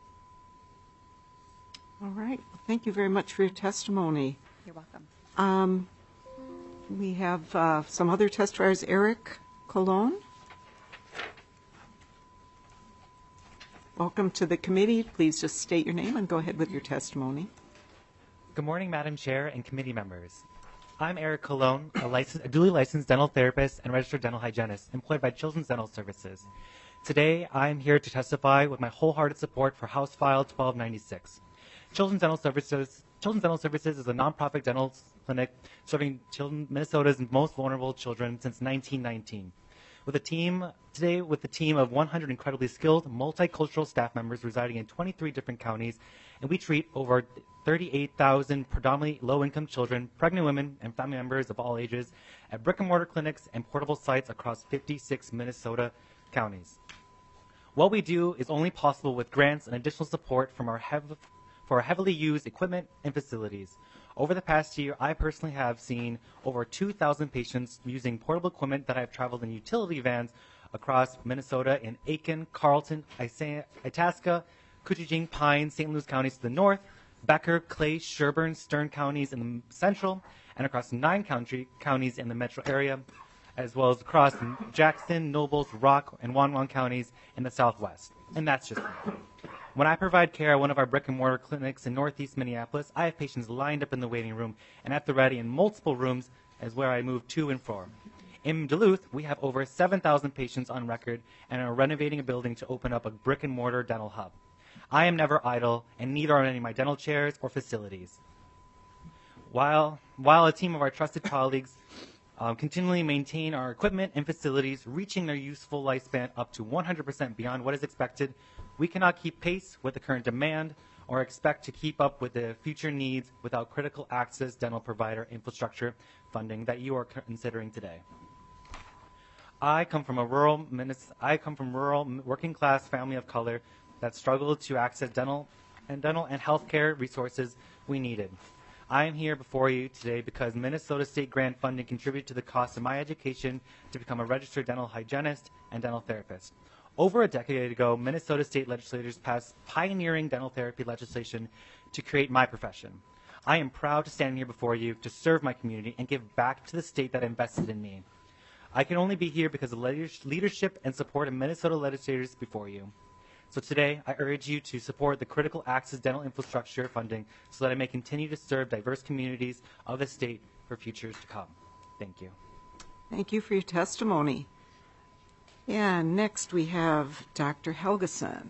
All right. Thank you very much for your testimony. You're welcome. We have some other testifiers. Eric Colon. Welcome to the committee. Please just state your name and go ahead with your testimony. Good morning, Madam Chair and committee members. I'm Eric Colon, a duly licensed dental therapist and registered dental hygienist employed by Children's Dental Services. Today, I'm here to testify with my wholehearted support for House File 1296. Children's Dental Services is a nonprofit dental clinic serving Minnesota's most vulnerable children since 1919. With a team of 100 incredibly skilled, multicultural staff members residing in 23 different counties, and we treat over 38,000 predominantly low-income children, pregnant women, and family members of all ages at brick-and-mortar clinics and portable sites across 56 Minnesota counties. What we do is only possible with grants and additional support from our heavily used equipment and facilities. Over the past year, I personally have seen over 2,000 patients using portable equipment that I've traveled in utility vans across Minnesota in Aiken, Carlton, Itasca, Cootaging, Pine, St. Louis counties to the north, Becker, Clay, Sherburne, Stern counties in the central, and across 9 counties in the metro area, as well as across Jackson, Nobles, Rock, and Wanwan counties in the southwest. And that's just me. When I provide care at one of our brick-and-mortar clinics in northeast Minneapolis, I have patients lined up in the waiting room and at the ready in multiple rooms as where I move to and from. In Duluth, we have over 7,000 patients on record and are renovating a building to open up a brick-and-mortar dental hub. I am never idle, and neither are any of my dental chairs or facilities. While a team of our trusted colleagues continually maintain our equipment and facilities, reaching their useful lifespan up to 100% beyond what is expected, we cannot keep pace with the current demand or expect to keep up with the future needs without critical access dental provider infrastructure funding that you are considering today. I come from a rural working class family of color that struggled to access dental and healthcare resources we needed. I am here before you today because Minnesota state grant funding contributed to the cost of my education to become a registered dental hygienist and dental therapist. Over a decade ago, Minnesota state legislators passed pioneering dental therapy legislation to create my profession. I am proud to stand here before you to serve my community and give back to the state that invested in me. I can only be here because of the leadership and support of Minnesota legislators before you. So today, I urge you to support the critical access dental infrastructure funding so that I may continue to serve diverse communities of the state for futures to come. Thank you. Thank you for your testimony. And next we have Dr. Helgeson.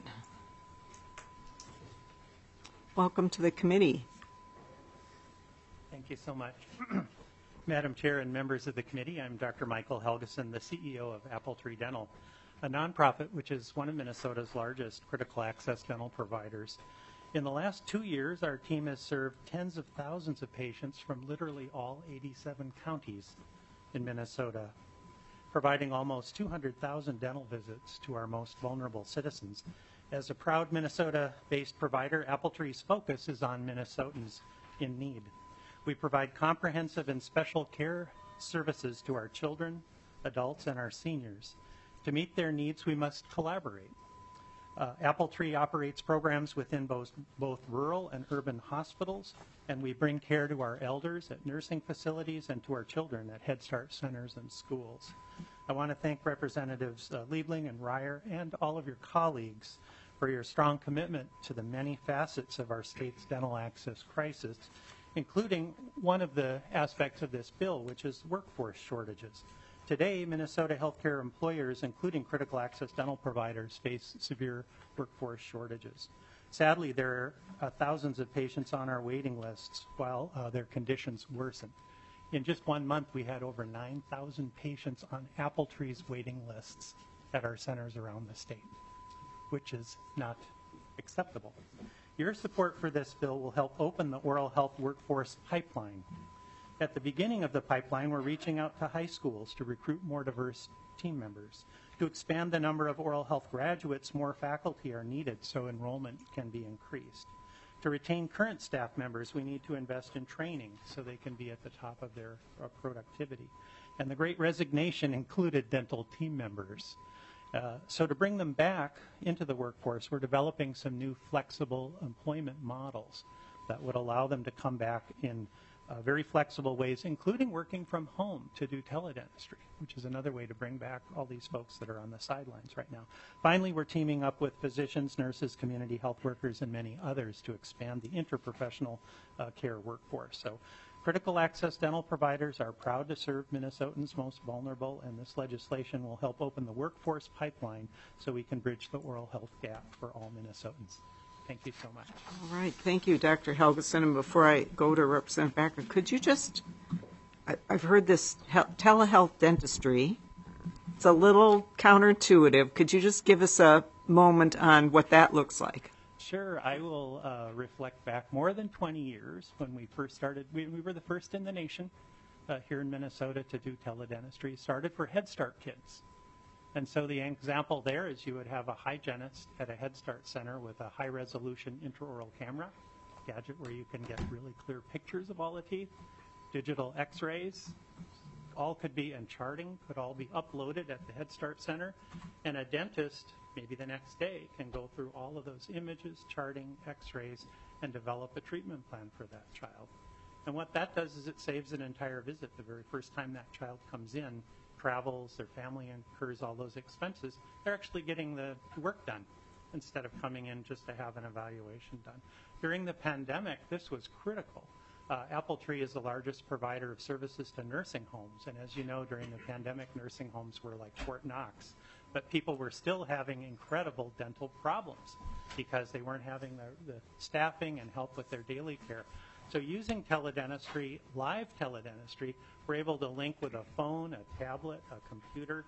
Welcome to the committee. Thank you so much. Madam Chair and members of the committee, I'm Dr. Michael Helgeson, the CEO of Apple Tree Dental, a nonprofit which is one of Minnesota's largest critical access dental providers. In the last 2 years, our team has served tens of thousands of patients from literally all 87 counties in Minnesota, providing almost 200,000 dental visits to our most vulnerable citizens. As a proud Minnesota-based provider, Apple Tree's focus is on Minnesotans in need. We provide comprehensive and special care services to our children, adults, and our seniors. To meet their needs, we must collaborate. Apple Tree operates programs within both rural and urban hospitals, and we bring care to our elders at nursing facilities and to our children at Head Start centers and schools. I want to thank Representatives Liebling and Ryer and all of your colleagues for your strong commitment to the many facets of our state's dental access crisis, including one of the aspects of this bill, which is workforce shortages. Today, Minnesota healthcare employers, including critical access dental providers, face severe workforce shortages. Sadly, there are thousands of patients on our waiting lists while their conditions worsen. In just 1 month, we had over 9,000 patients on Apple Tree's waiting lists at our centers around the state, which is not acceptable. Your support for this bill will help open the oral health workforce pipeline. At the beginning of the pipeline, we're reaching out to high schools to recruit more diverse team members. To expand the number of oral health graduates, more faculty are needed so enrollment can be increased. To retain current staff members, we need to invest in training so they can be at the top of their productivity. And the Great Resignation included dental team members. So to bring them back into the workforce, we're developing some new flexible employment models that would allow them to come back in very flexible ways, including working from home to do teledentistry, which is another way to bring back all these folks that are on the sidelines right now. Finally, we're teaming up with physicians, nurses, community health workers, and many others to expand the interprofessional care workforce. So critical access dental providers are proud to serve Minnesotans most vulnerable, and this legislation will help open the workforce pipeline so we can bridge the oral health gap for all Minnesotans. Thank you so much. All right. Thank you, Dr. Helgeson. And before I go to Representative Backer, could you just, I've heard this telehealth dentistry. It's a little counterintuitive. Could you just give us a moment on what that looks like? Sure. I will reflect back more than 20 years when we first started. We were the first in the nation here in Minnesota to do teledentistry. Started for Head Start kids. And so the example there is you would have a hygienist at a Head Start center with a high-resolution intraoral camera, gadget where you can get really clear pictures of all the teeth, digital x-rays, all could be, and charting could all be uploaded at the Head Start center, and a dentist, maybe the next day, can go through all of those images, charting, x-rays, and develop a treatment plan for that child. And what that does is it saves an entire visit. The very first time that child comes in, travels, their family incurs all those expenses, they're actually getting the work done instead of coming in just to have an evaluation done. During the pandemic, this was critical. Apple Tree is the largest provider of services to nursing homes, and as you know, during the pandemic, nursing homes were like Fort Knox, but people were still having incredible dental problems because they weren't having the staffing and help with their daily care. So using teledentistry, live teledentistry, we're able to link with a phone, a tablet, a computer,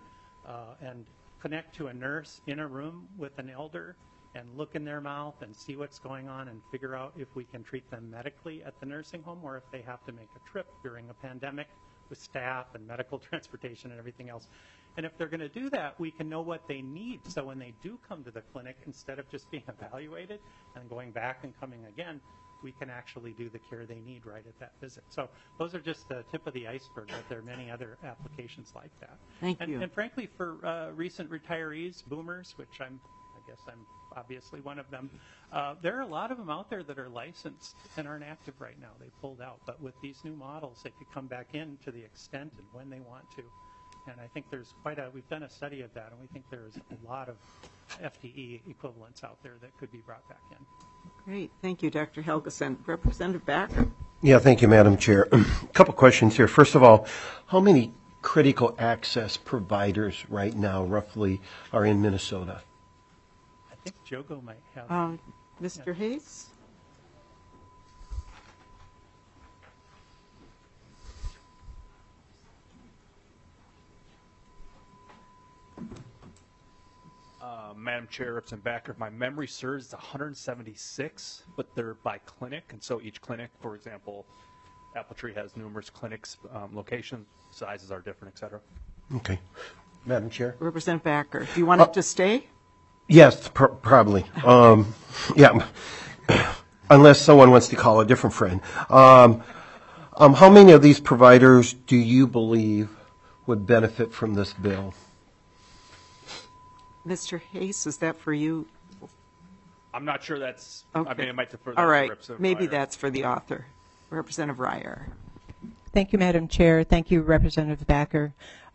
and connect to a nurse in a room with an elder and look in their mouth and see what's going on and figure out if we can treat them medically at the nursing home or if they have to make a trip during a pandemic with staff and medical transportation and everything else. And if they're going to do that, we can know what they need. So when they do come to the clinic, instead of just being evaluated and going back and coming again, we can actually do the care they need right at that visit. So those are just the tip of the iceberg, but there are many other applications like that. Thank you. And frankly, for recent retirees, boomers, which I guess I'm obviously one of them, there are a lot of them out there that are licensed and aren't active right now. They pulled out. But with these new models, they could come back in to the extent and when they want to. And I think there's we've done a study of that, and we think there's a lot of FTE equivalents out there that could be brought back in. Great. Thank you, Dr. Helgeson. Representative Backer. Yeah, thank you, Madam Chair. A couple questions here. First of all, how many critical access providers right now roughly are in Minnesota? I think Jogo might have. Mr. Hayes? Madam Chair, Representative Backer, if my memory serves, it's 176, but they're by clinic, and so each clinic, for example, Apple Tree has numerous clinics, locations, sizes are different, et cetera. Okay. Madam Chair? Representative Backer, do you want it to stay? Yes, probably. Yeah. unless someone wants to call a different friend. How many of these providers do you believe would benefit from this bill? Mr. Hayes, is that for you? I'm not sure that's, Okay. I mean, it might defer that All to right, Representative maybe Breyer. that's for the author. Representative Ryer. Thank you, Madam Chair. Thank you, Representative Backer.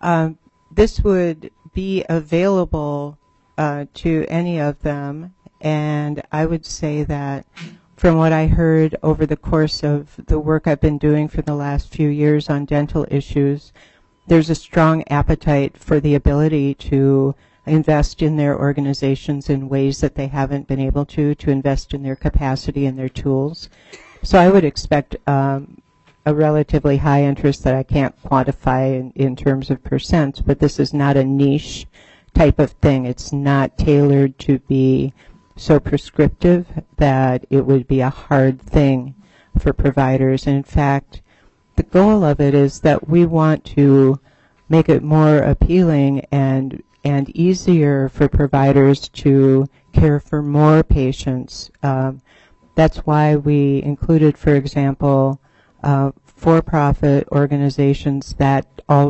This would be available to any of them, and I would say that from what I heard over the course of the work I've been doing for the last few years on dental issues, there's a strong appetite for the ability to invest in their organizations in ways that they haven't been able to invest in their capacity and their tools. So I would expect a relatively high interest that I can't quantify in terms of percents, but this is not a niche type of thing. It's not tailored to be so prescriptive that it would be a hard thing for providers. And in fact, the goal of it is that we want to make it more appealing and easier for providers to care for more patients. That's why we included, for example, for-profit organizations that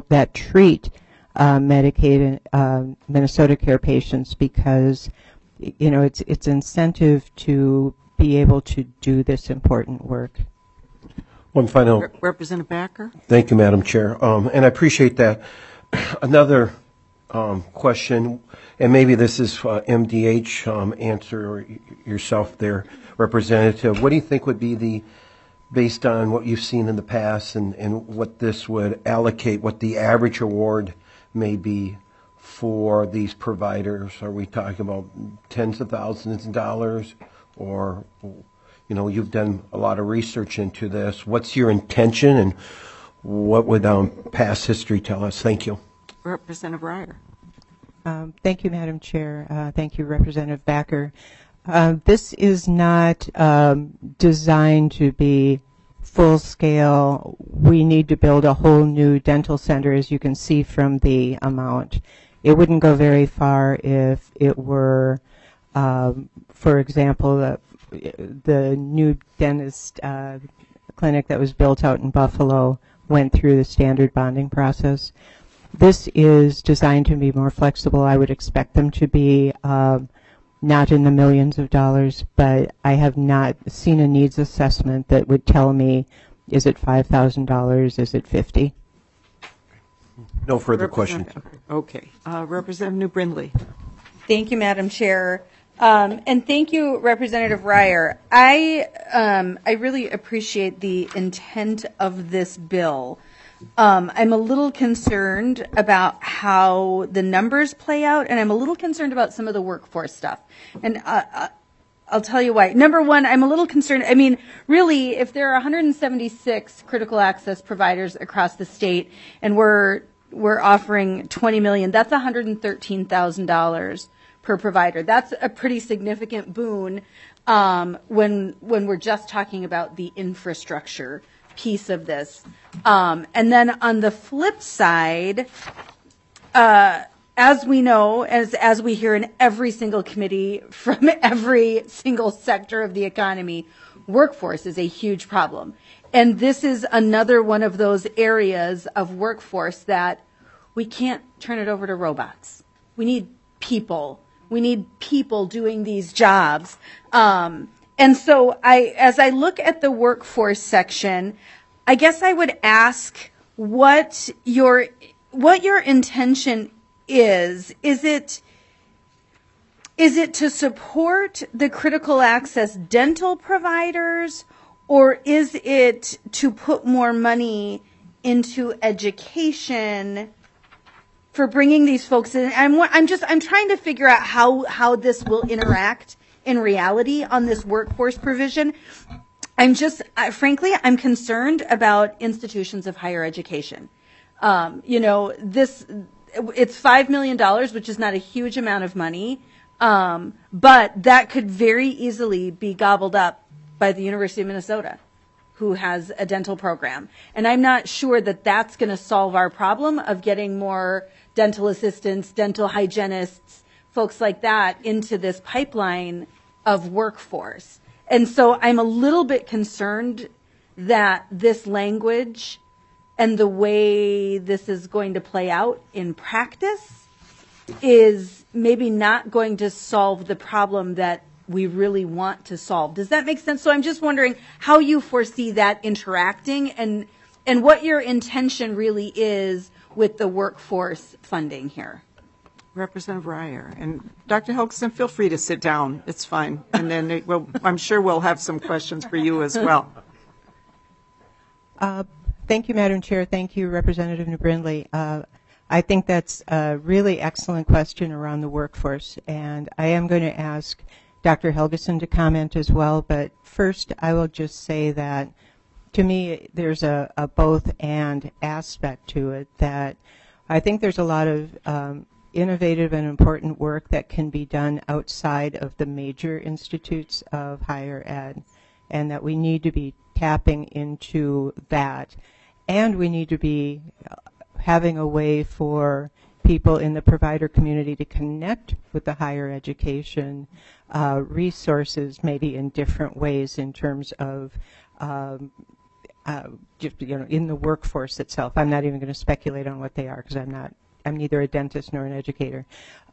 treat Medicaid and Minnesota Care patients, because it's incentive to be able to do this important work. One final. Representative Backer. Thank you, Madam Chair, and I appreciate that. Another question, and maybe this is MDH, answer yourself there, Representative. What do you think would be based on what you've seen in the past and what this would allocate, what the average award may be for these providers? Are we talking about tens of thousands of dollars, or, you've done a lot of research into this. What's your intention, and what would past history tell us? Thank you. Representative Ryer. Thank you, Madam Chair. Thank you, Representative Backer. This is not designed to be full scale. We need to build a whole new dental center, as you can see from the amount. It wouldn't go very far if it were, for example, the new dentist clinic that was built out in Buffalo went through the standard bonding process. This is designed to be more flexible. I would expect them to be not in the millions of dollars, but I have not seen a needs assessment that would tell me, is it $5,000, is it $50,000? No further questions. Okay. Representative New Brindley. Thank you, Madam Chair. And thank you, Representative Ryer. I really appreciate the intent of this bill. I'm a little concerned about how the numbers play out, and I'm a little concerned about some of the workforce stuff. And I'll tell you why. Number one, I'm a little concerned. I mean, really, if there are 176 critical access providers across the state, and we're offering $20 million, that's $113,000 per provider. That's a pretty significant boon when we're just talking about the infrastructure piece of this. And then on the flip side, as we know, as we hear in every single committee from every single sector of the economy, workforce is a huge problem. And this is another one of those areas of workforce that we can't turn it over to robots. We need people. We need people doing these jobs. And so as I look at the workforce section, I guess I would ask what your intention is. Is it to support the critical access dental providers, or is it to put more money into education for bringing these folks in? I'm trying to figure out how this will interact in reality on this workforce provision. Frankly, I'm concerned about institutions of higher education. It's $5 million, which is not a huge amount of money, but that could very easily be gobbled up by the University of Minnesota, who has a dental program. And I'm not sure that that's going to solve our problem of getting more dental assistants, dental hygienists, folks like that into this pipeline of workforce. And so I'm a little bit concerned that this language and the way this is going to play out in practice is maybe not going to solve the problem that we really want to solve. Does that make sense? So I'm just wondering how you foresee that interacting and what your intention really is with the workforce funding here. Representative Ryer. And Dr. Helgeson, feel free to sit down. It's fine. And then I'm sure we'll have some questions for you as well. Thank you, Madam Chair. Thank you, Representative New Brindley. I think that's a really excellent question around the workforce, and I am going to ask Dr. Helgeson to comment as well, but first I will just say that to me there's a both and aspect to it, that I think there's a lot of innovative and important work that can be done outside of the major institutes of higher ed, and that we need to be tapping into that. And we need to be having a way for people in the provider community to connect with the higher education resources, maybe in different ways in terms of just, in the workforce itself. I'm not even going to speculate on what they are because I'm neither a dentist nor an educator.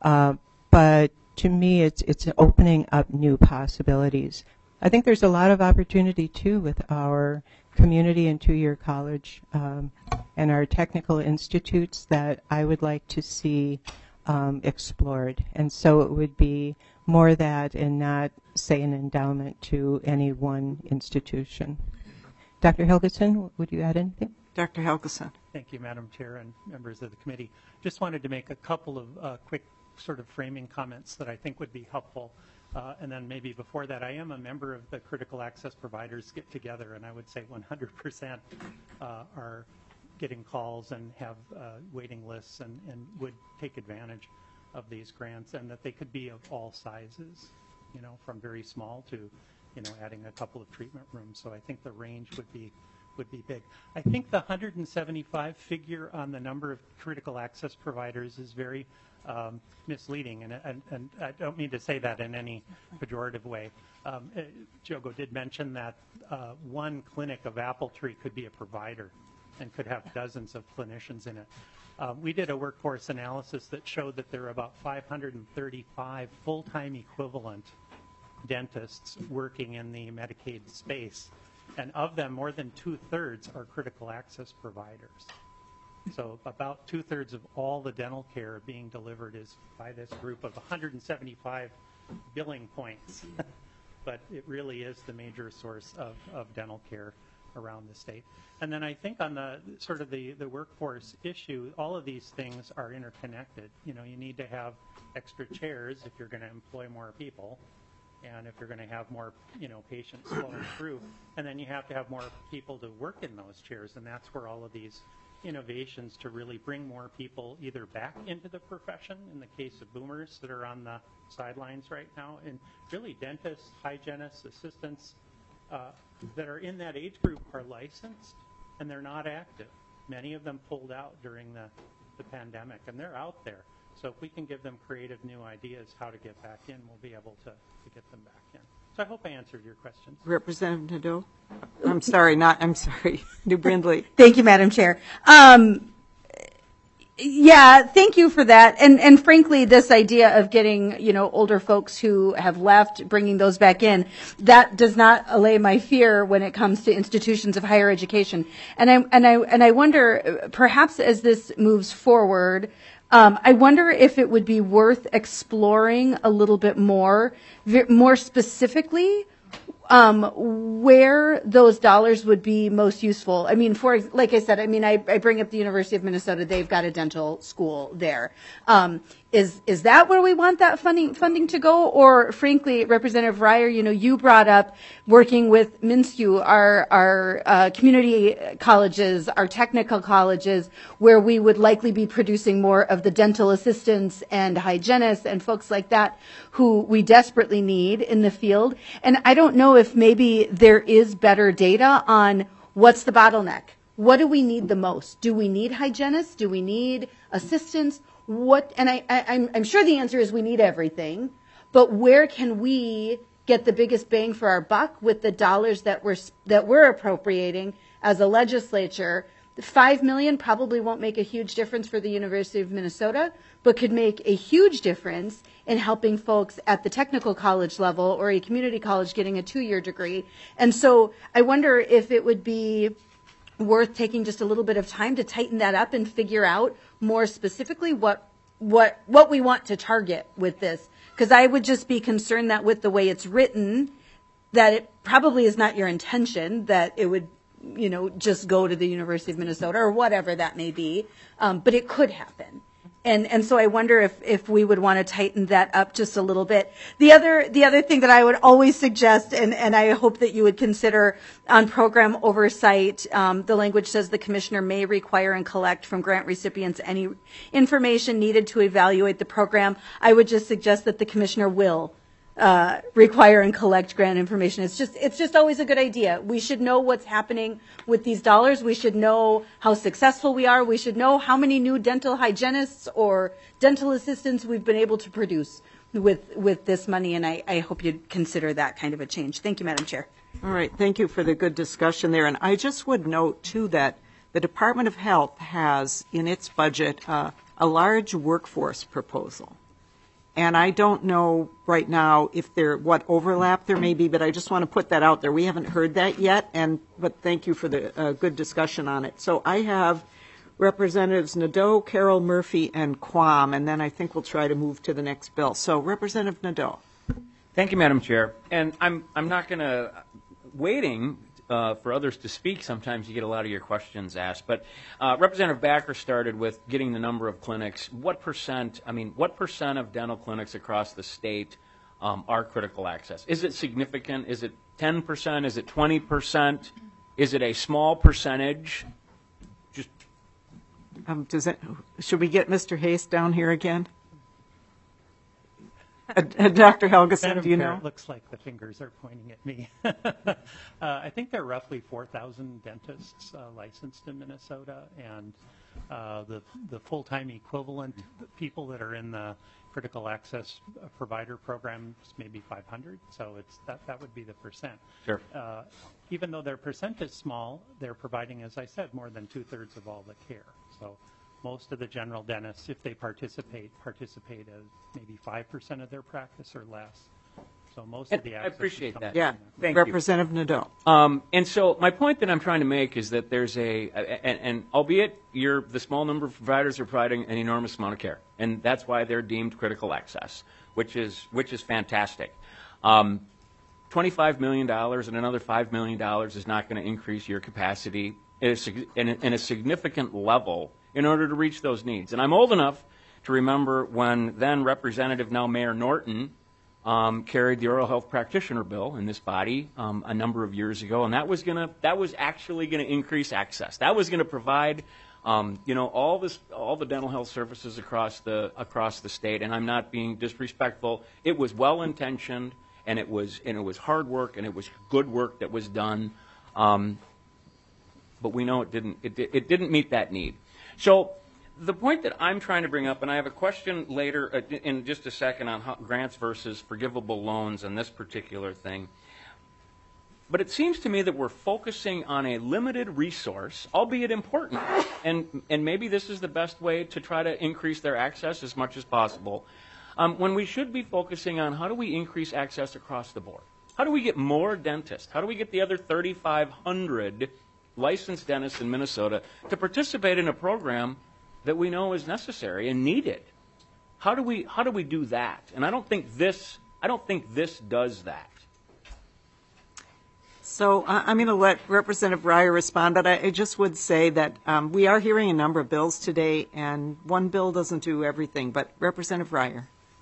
But to me, it's opening up new possibilities. I think there's a lot of opportunity too with our community and two-year college and our technical institutes that I would like to see explored. And so it would be more that and not, say, an endowment to any one institution. Dr. Helgeson, would you add anything? Dr. Helgeson. Thank you, Madam Chair and members of the committee. Just wanted to make a couple of quick sort of framing comments that I think would be helpful. And then maybe before that, I am a member of the Critical Access Providers Get Together, and I would say 100% are getting calls and have waiting lists and would take advantage of these grants, and that they could be of all sizes, from very small to, adding a couple of treatment rooms. So I think the range would be big. I think the 175 figure on the number of critical access providers is very misleading, and I don't mean to say that in any pejorative way. Diogo did mention that one clinic of Appletree could be a provider and could have dozens of clinicians in it. We did a workforce analysis that showed that there are about 535 full-time equivalent dentists working in the Medicaid space, and of them, more than 2/3 are critical access providers. So about 2/3 of all the dental care being delivered is by this group of 175 billing points. But it really is the major source of dental care around the state. And then I think on the sort of the workforce issue, all of these things are interconnected. You need to have extra chairs if you're going to employ more people, and if you're going to have more, patients flowing through, and then you have to have more people to work in those chairs, and that's where all of these innovations to really bring more people either back into the profession, in the case of boomers that are on the sidelines right now, and really dentists, hygienists, assistants that are in that age group are licensed, and they're not active. Many of them pulled out during the pandemic, and they're out there. So if we can give them creative new ideas how to get back in, we'll be able to get them back in. So I hope I answered your questions. Representative Nadeau? I'm sorry, New Brindley. Thank you, Madam Chair. Yeah, thank you for that. And frankly, this idea of getting, older folks who have left, bringing those back in, that does not allay my fear when it comes to institutions of higher education. And I wonder, perhaps as this moves forward, I wonder if it would be worth exploring a little bit more specifically, where those dollars would be most useful. I mean, like I said, I bring up the University of Minnesota. They've got a dental school there. Is that where we want that funding to go? Or frankly, Representative Ryer, you brought up working with MnSCU, our community colleges, our technical colleges, where we would likely be producing more of the dental assistants and hygienists and folks like that who we desperately need in the field. And I don't know if maybe there is better data on what's the bottleneck. What do we need the most? Do we need hygienists? Do we need assistants? And I'm sure the answer is we need everything, but where can we get the biggest bang for our buck with the dollars that we're appropriating as a legislature. $5 million probably won't make a huge difference for the University of Minnesota, but could make a huge difference in helping folks at the technical college level or a community college getting a 2-year degree. And so I wonder if it would be worth taking just a little bit of time to tighten that up and figure out more specifically what we want to target with this. Because I would just be concerned that with the way it's written, that it probably is not your intention that it would, just go to the University of Minnesota or whatever that may be. But it could happen. And so I wonder if we would want to tighten that up just a little bit. The other thing that I would always suggest, and I hope that you would consider on program oversight, the language says the commissioner may require and collect from grant recipients any information needed to evaluate the program. I would just suggest that the commissioner will require and collect grant information. It's just always a good idea. We should know what's happening with these dollars. We should know how successful we are. We should know how many new dental hygienists or dental assistants we've been able to produce with this money, and I hope you'd consider that kind of a change. Thank you, Madam Chair. All right. Thank you for the good discussion there. And I just would note, too, that the Department of Health has in its budget a large workforce proposal. And I don't know right now what overlap there may be, but I just want to put that out there. We haven't heard that yet, but thank you for the good discussion on it. So I have Representatives Nadeau, Carroll, Murphy, and Quam, and then I think we'll try to move to the next bill. So Representative Nadeau. Thank you, Madam Chair. And I'm not going to waiting for others to speak. Sometimes you get a lot of your questions asked. But Representative Backer started with getting the number of clinics. What percent of dental clinics across the state are critical access? Is it significant? Is it 10%? Is it 20%? Is it a small percentage? Just should we get Mr. Hayes down here again? Dr. Helgeson, do you know? It looks like the fingers are pointing at me. I think there are roughly 4,000 dentists licensed in Minnesota, and the full-time equivalent people that are in the critical access provider program is maybe 500. So that would be the percent. Sure. Even though their percent is small, they're providing, as I said, more than 2/3 of all the care. So most of the general dentists, if they participate as maybe 5% of their practice or less. So most of the access. I appreciate that. Yeah, thank Representative Nadeau. And so my point that I'm trying to make is that there's and albeit the small number of providers are providing an enormous amount of care, and that's why they're deemed critical access, which is fantastic. $25 million and another $5 million is not going to increase your capacity in a significant level in order to reach those needs. And I'm old enough to remember when then Representative, now Mayor Norton, carried the oral health practitioner bill in this body a number of years ago, and that was actually going to increase access. That was going to provide all the dental health services across the state. And I'm not being disrespectful. It was well intentioned, and it was hard work, and it was good work that was done. But we know it didn't meet that need. So the point that I'm trying to bring up, and I have a question later in just a second on grants versus forgivable loans and this particular thing. But it seems to me that we're focusing on a limited resource, albeit important, and maybe this is the best way to try to increase their access as much as possible, when we should be focusing on how do we increase access across the board? How do we get more dentists? How do we get the other 3,500 licensed dentists in Minnesota to participate in a program that we know is necessary and needed? How do we do that? And I don't think this does that. So I'm going to let Representative Reier respond, but I just would say that we are hearing a number of bills today, and one bill doesn't do everything. But Representative Reier.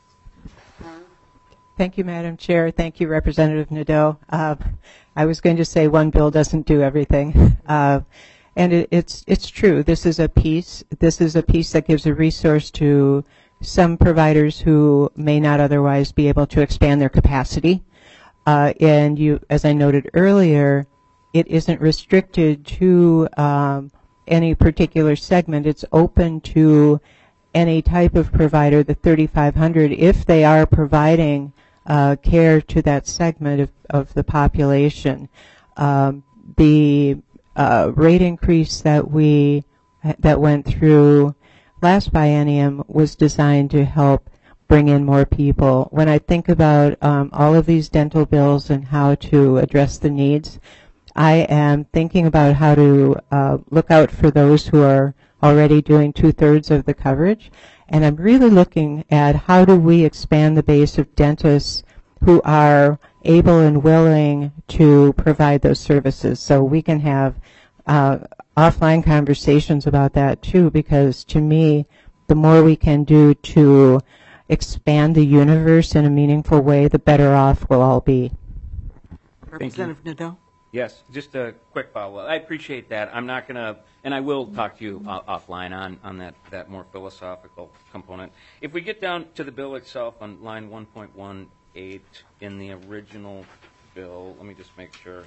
Thank you, Madam Chair. Thank you, Representative Nadeau. I was going to say one bill doesn't do everything. And it's true. This is a piece that gives a resource to some providers who may not otherwise be able to expand their capacity. And as I noted earlier, it isn't restricted to any particular segment. It's open to any type of provider, the 3,500, if they are providing care to that segment of the population. The rate increase that went through last biennium was designed to help bring in more people. When I think about all of these dental bills and how to address the needs, I am thinking about how to look out for those who are already doing 2/3 of the coverage, and I'm really looking at how do we expand the base of dentists who are able and willing to provide those services. So we can have offline conversations about that too, because to me, the more we can do to expand the universe in a meaningful way, the better off we'll all be. Representative Nadeau? Yes, just a quick follow-up. I appreciate that. I'm not going to, and I will talk to you offline on that more philosophical component. If we get down to the bill itself on line 1.18 in the original bill, let me just make sure.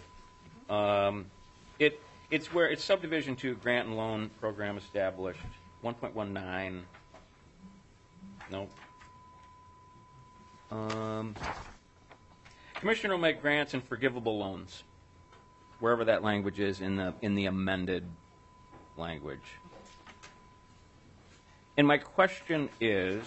It's where it's subdivision 2, grant and loan program established, 1.19. Nope. Commissioner will make grants and forgivable loans, wherever that language is in the amended language. And my question is,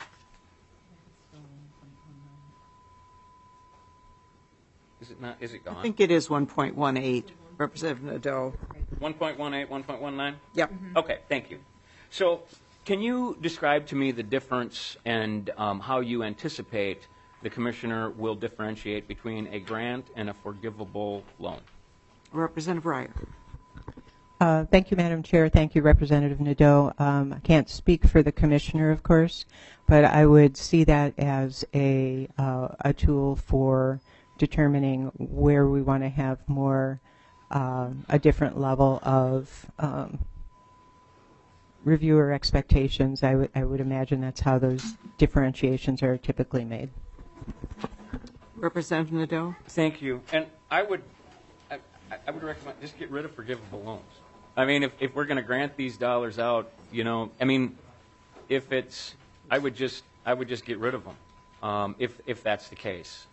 is it gone? I think it is 1.18, Representative Nadeau. 1.18, 1.19? Yep. Okay, thank you. So can you describe to me the difference and how you anticipate the commissioner will differentiate between a grant and a forgivable loan? Representative Breyer. Thank you, Madam Chair. Thank you, Representative Nadeau. I can't speak for the commissioner, of course, but I would see that as a tool for determining where we want to have more a different level of reviewer expectations. I would imagine that's how those differentiations are typically made. Representative Nadeau. Thank you. And I would recommend just get rid of forgivable loans. I mean, if we're going to grant these dollars out, I mean, I would just get rid of them if that's the case.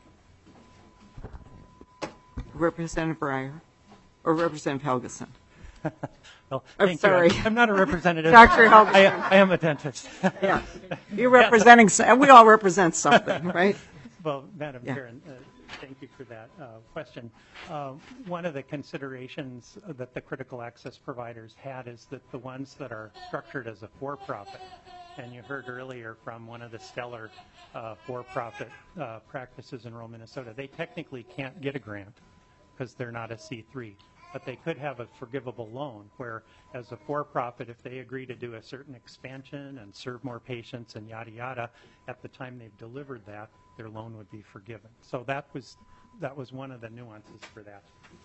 Representative Breyer or Representative Helgeson. Well, I'm sorry. I'm not a representative. Dr. Helgeson. I am a dentist. Yeah. You're representing, we all represent something, right? Well, Madam Chair, thank you for that question. One of the considerations that the critical access providers had is that the ones that are structured as a for-profit, and you heard earlier from one of the stellar for-profit practices in rural Minnesota, they technically can't get a grant because they're not a C3. But they could have a forgivable loan where, as a for-profit, if they agree to do a certain expansion and serve more patients and yada yada, at the time they've delivered that, their loan would be forgiven. So that was one of the nuances for that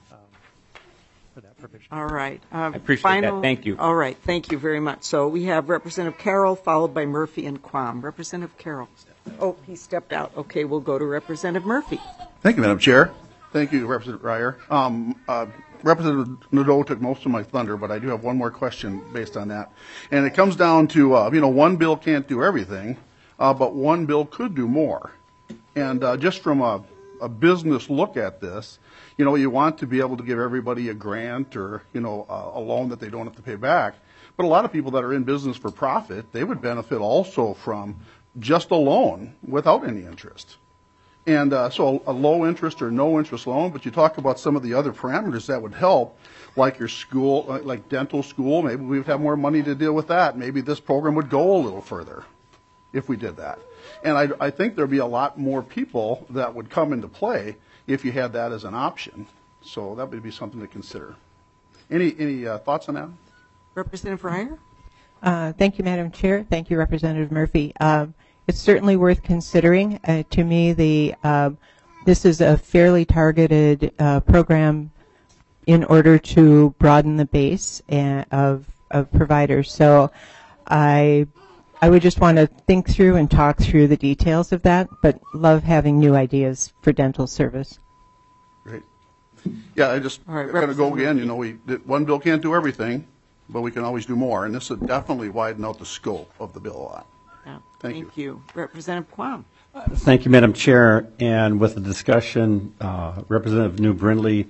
provision. All right. I appreciate that. Thank you. All right. Thank you very much. So we have Representative Carroll followed by Murphy and Quam. Representative Carroll. Oh, he stepped out. Okay, we'll go to Representative Murphy. Thank you, Madam Chair. Thank you, Representative Breyer. Representative Nadeau took most of my thunder, but I do have one more question based on that. And it comes down to, one bill can't do everything, but one bill could do more. And just from a business look at this, you want to be able to give everybody a grant or, a loan that they don't have to pay back. But a lot of people that are in business for profit, they would benefit also from just a loan without any interest. And so a low interest or no interest loan, but you talk about some of the other parameters that would help, like your school, like dental school, maybe we would have more money to deal with that. Maybe this program would go a little further if we did that. And I think there'd be a lot more people that would come into play if you had that as an option. So that would be something to consider. Any thoughts on that? Representative Breyer? Thank you, Madam Chair. Thank you, Representative Murphy. It's certainly worth considering. To me, this is a fairly targeted program in order to broaden the base of providers. So I would just want to think through and talk through the details of that, but love having new ideas for dental service. Great. Yeah, I just kind of go again. One bill can't do everything, but we can always do more. And this would definitely widen out the scope of the bill a lot. Yeah. Thank you. Representative Quam. Thank you, Madam Chair. And with the discussion Representative New Brindley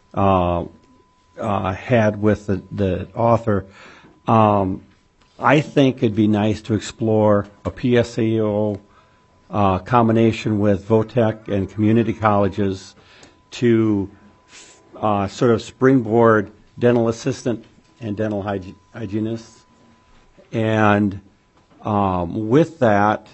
had with the author, I think it'd be nice to explore a PSAO combination with VOTEC and community colleges to sort of springboard dental assistant and dental hygienists. And with that,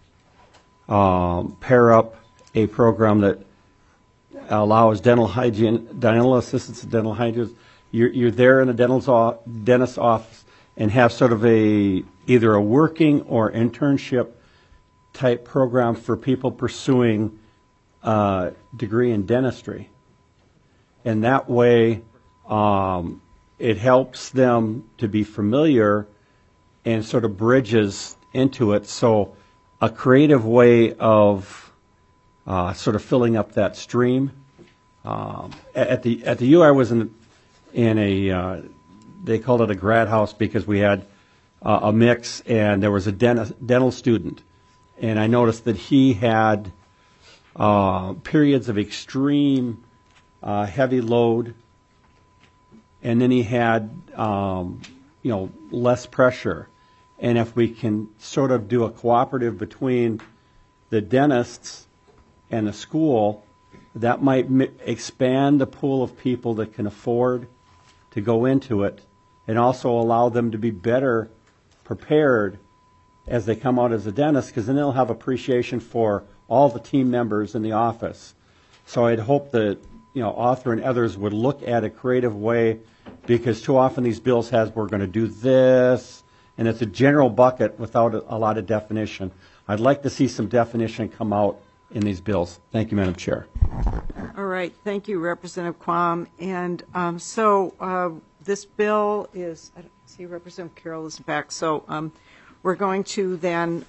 pair up a program that allows dental assistants and dental hygienists. You're there in a dentist's office and have sort of either a working or internship type program for people pursuing a degree in dentistry. And that way, it helps them to be familiar and sort of bridges into it. So a creative way of sort of filling up that stream. At the U, I was in a they called it a grad house because we had a mix, and there was a dental student, and I noticed that he had periods of extreme heavy load, and then he had less pressure. And if we can sort of do a cooperative between the dentists and the school, that might expand the pool of people that can afford to go into it, and also allow them to be better prepared as they come out as a dentist, because then they'll have appreciation for all the team members in the office. So I'd hope that author and others would look at a creative way, because too often these bills has, we're going to do this, and it's a general bucket without a lot of definition. I'd like to see some definition come out in these bills. Thank you, Madam Chair. All right. Thank you, Representative Quam. And so this bill is, I don't see Representative Carroll is back. So we're going to then,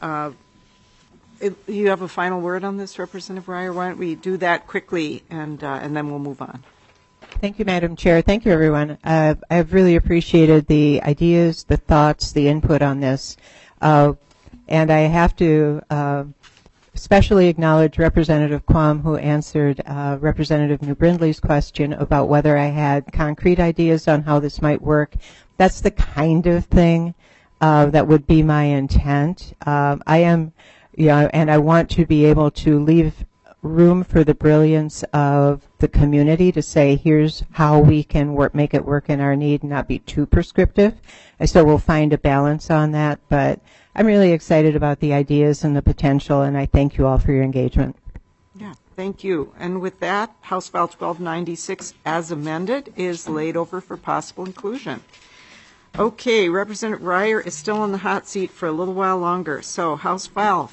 you have a final word on this, Representative Reier? Why don't we do that quickly, and then we'll move on. Thank you, Madam Chair. Thank you, everyone. I've really appreciated the ideas, the thoughts, the input on this. And I have to especially acknowledge Representative Quam, who answered Representative New Brindley's question about whether I had concrete ideas on how this might work. That's the kind of thing that would be my intent. I am, and I want to be able to leave room for the brilliance of the community to say, here's how we can make it work in our need and not be too prescriptive. And so we'll find a balance on that, but I'm really excited about the ideas and the potential, and I thank you all for your engagement. Yeah, thank you. And with that, House File 1296, as amended, is laid over for possible inclusion. Okay, Representative Reier is still on the hot seat for a little while longer. So House File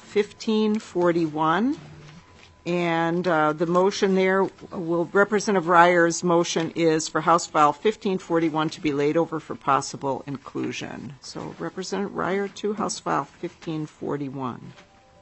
1541. And the motion there Representative Reier's motion is for House File 1541 to be laid over for possible inclusion. So Representative Reier to House File 1541.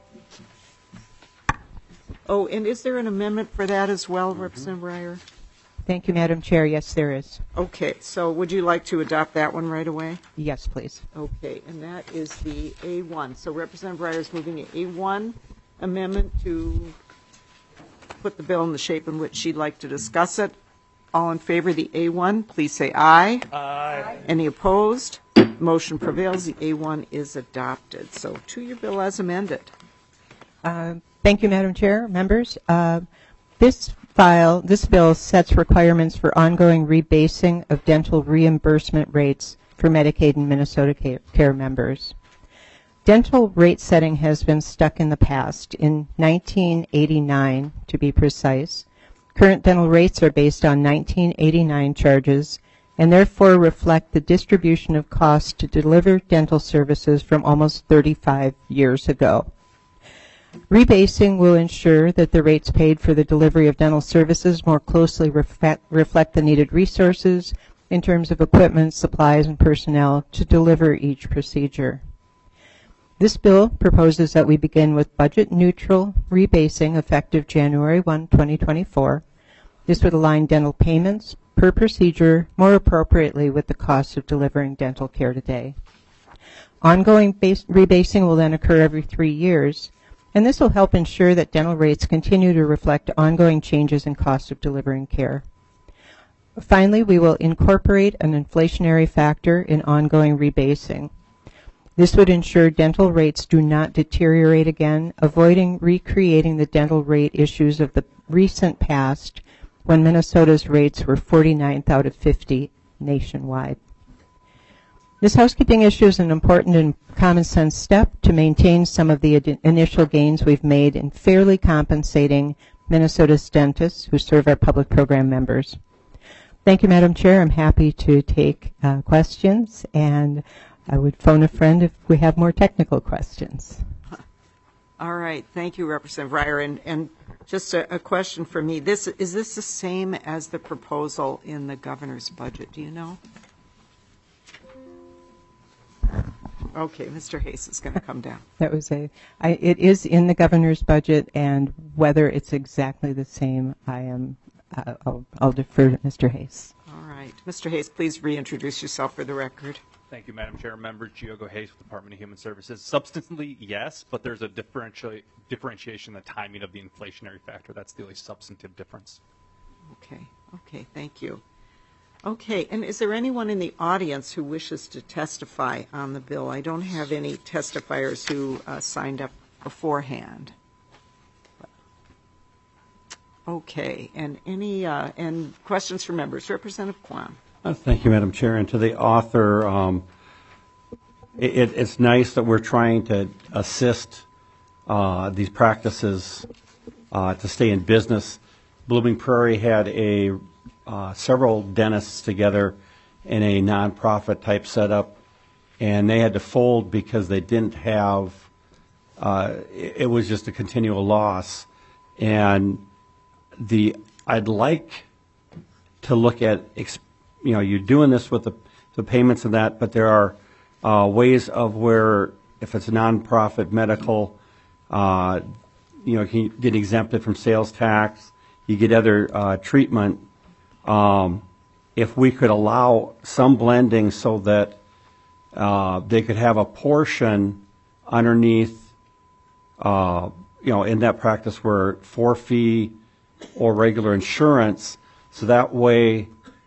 Oh, and is there an amendment for that as well, Representative Reier? Thank you, Madam Chair. Yes, there is. Okay, so would you like to adopt that one right away? Yes, please. Okay, and that is the A1. So Representative Reier is moving the A1 amendment to put the bill in the shape in which she'd like to discuss it. All in favor of the A1, please say aye. Aye. Any opposed? Motion prevails. The A1 is adopted. So to your bill as amended. Thank you, Madam Chair. Members, this bill sets requirements for ongoing rebasing of dental reimbursement rates for Medicaid and Minnesota Care members. Dental rate setting has been stuck in the past. In 1989, to be precise, current dental rates are based on 1989 charges and therefore reflect the distribution of costs to deliver dental services from almost 35 years ago. Rebasing will ensure that the rates paid for the delivery of dental services more closely reflect the needed resources in terms of equipment, supplies, and personnel to deliver each procedure. This bill proposes that we begin with budget-neutral rebasing effective January 1, 2024. This would align dental payments per procedure more appropriately with the cost of delivering dental care today. Ongoing rebasing will then occur every 3 years, And this will help ensure that dental rates continue to reflect ongoing changes in cost of delivering care. Finally, we will incorporate an inflationary factor in ongoing rebasing. This would ensure dental rates do not deteriorate again, avoiding recreating the dental rate issues of the recent past when Minnesota's rates were 49th out of 50 nationwide. This housekeeping issue is an important and common sense step to maintain some of the initial gains we've made in fairly compensating Minnesota's dentists who serve our public program members. Thank you, Madam Chair. I'm happy to take questions, and I would phone a friend if we have more technical questions. All right. Thank you, Representative Reier. And just a question for me. Is this the same as the proposal in the governor's budget? Do you know? Okay, Mr. Hayes is going to come down. That was it is in the governor's budget, and whether it's exactly the same, I'll defer to Mr. Hayes. All right. Mr. Hayes, please reintroduce yourself for the record. Thank you, Madam Chair. Member Giogo Hayes with the Department of Human Services. Substantively, yes, but there's a differentiation in the timing of the inflationary factor. That's the only substantive difference. Okay, thank you. Okay, and is there anyone in the audience who wishes to testify on the bill? I don't have any testifiers who signed up beforehand. Okay, and any and questions from members? Representative Quam. Thank you, Madam Chair. And to the author, it's nice that we're trying to assist these practices to stay in business. Blooming Prairie had several dentists together in a nonprofit type setup, and they had to fold because they didn't have, it was just a continual loss. And I'd like to look at, you're doing this with the payments and that, but there are ways of where, if it's a nonprofit medical, you can get exempted from sales tax, you get other treatment. If we could allow some blending so that they could have a portion underneath, in that practice where for fee or regular insurance, so that way,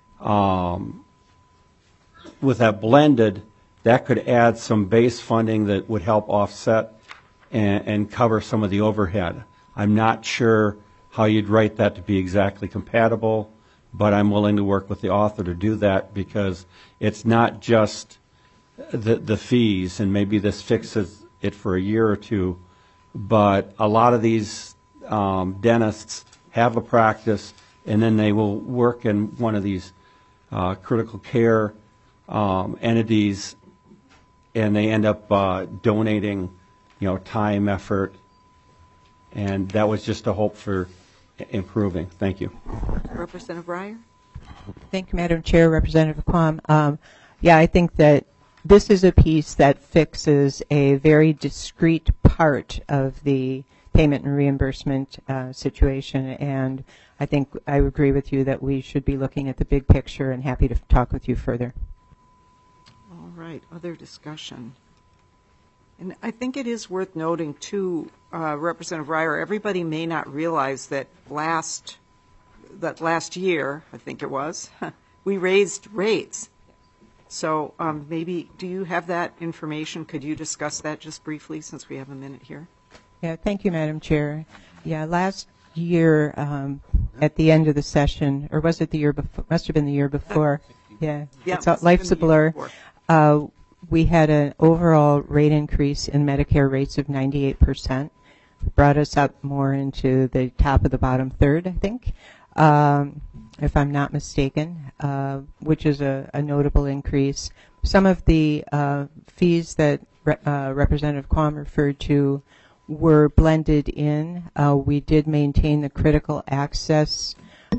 with that blended, that could add some base funding that would help offset and cover some of the overhead. I'm not sure how you'd write that to be exactly compatible, but I'm willing to work with the author to do that because it's not just the fees, and maybe this fixes it for a year or two, but a lot of these dentists have a practice, and then they will work in one of these critical care entities, and they end up donating, time, effort, and that was just a hope for improving. Thank you. Representative Reier? Thank you, Madam Chair. Representative Quam. I think that this is a piece that fixes a very discrete part of the payment and reimbursement situation, and I think I agree with you that we should be looking at the big picture, and happy to talk with you further. All right, other discussion. And I think it is worth noting, too, Representative Reier, everybody may not realize that last year, I think it was, we raised rates. So maybe, do you have that information? Could you discuss that just briefly since we have a minute here? Yeah, thank you, Madam Chair. Yeah, last year at the end of the session, or was it the year before? Must have been the year before. Yeah, life's a blur. We had an overall rate increase in Medicare rates of 98%. Brought us up more into the top of the bottom third, I think, if I'm not mistaken, which is a notable increase. Some of the fees that Representative Quam referred to were blended in. We did maintain the critical access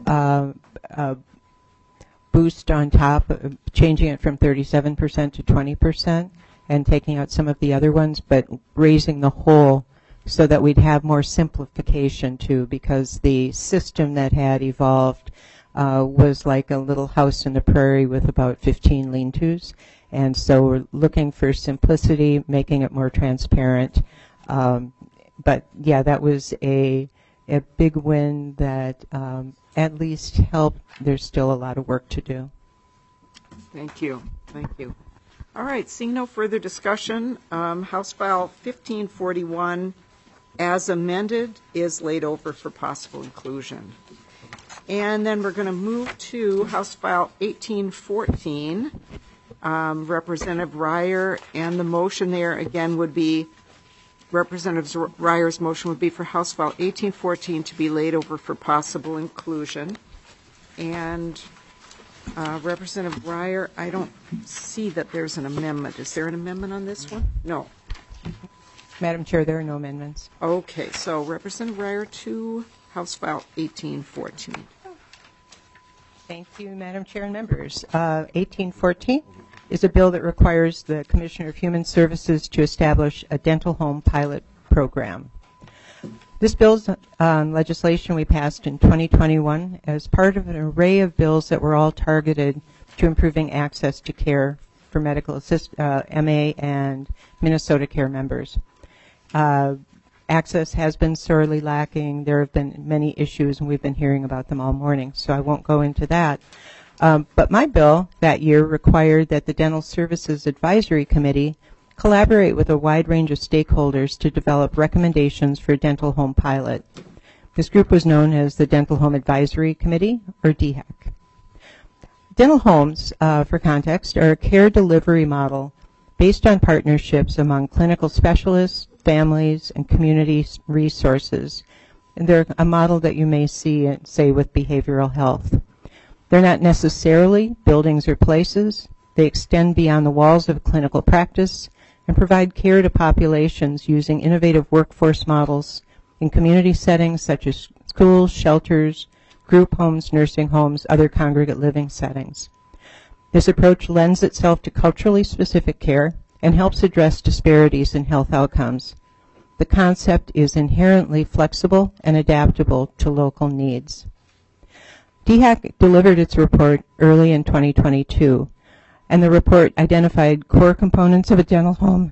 boost on top, changing it from 37% to 20% and taking out some of the other ones, but raising the whole so that we'd have more simplification too, because the system that had evolved was like a little house in the prairie with about 15 lean-tos. And so we're looking for simplicity, making it more transparent, but yeah, that was a big win that at least helped. There's still a lot of work to do. Thank you. Thank you. All right, seeing no further discussion, House File 1541, as amended, is laid over for possible inclusion. And then we're going to move to House File 1814, Representative Reier, and the motion there again would be, Representative Reier's motion would be for House File 1814 to be laid over for possible inclusion. And Representative Reier, I don't see that there's an amendment. Is there an amendment on this one? No. Madam Chair, there are no amendments. Okay, so Representative Reier to House File 1814. Thank you, Madam Chair and members. 1814 is a bill that requires the Commissioner of Human Services to establish a dental home pilot program. This bill's legislation we passed in 2021 as part of an array of bills that were all targeted to improving access to care for medical MA and Minnesota Care members. Access has been sorely lacking. There have been many issues, and we've been hearing about them all morning, so I won't go into that. But my bill that year required that the Dental Services Advisory Committee collaborate with a wide range of stakeholders to develop recommendations for a dental home pilot. This group was known as the Dental Home Advisory Committee, or DHEC. Dental homes, for context, are a care delivery model based on partnerships among clinical specialists, families, and community resources. And they're a model that you may see, say, with behavioral health. They're not necessarily buildings or places. They extend beyond the walls of clinical practice and provide care to populations using innovative workforce models in community settings such as schools, shelters, group homes, nursing homes, other congregate living settings. This approach lends itself to culturally specific care and helps address disparities in health outcomes. The concept is inherently flexible and adaptable to local needs. DHEC delivered its report early in 2022, and the report identified core components of a dental home,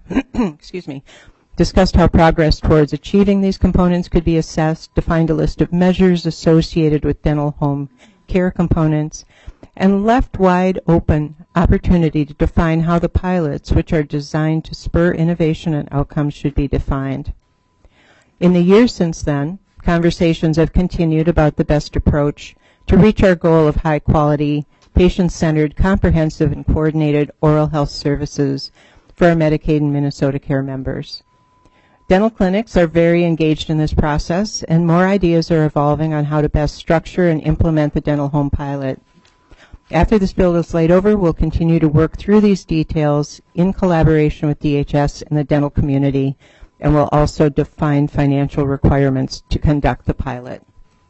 discussed how progress towards achieving these components could be assessed, defined a list of measures associated with dental home care components, and left wide open opportunity to define how the pilots, which are designed to spur innovation and outcomes, should be defined. In the years since then, conversations have continued about the best approach to reach our goal of high quality, patient-centered, comprehensive, and coordinated oral health services for our Medicaid and Minnesota Care members. Dental clinics are very engaged in this process, and more ideas are evolving on how to best structure and implement the dental home pilot. After this bill is laid over, we'll continue to work through these details in collaboration with DHS and the dental community, and we'll also define financial requirements to conduct the pilot.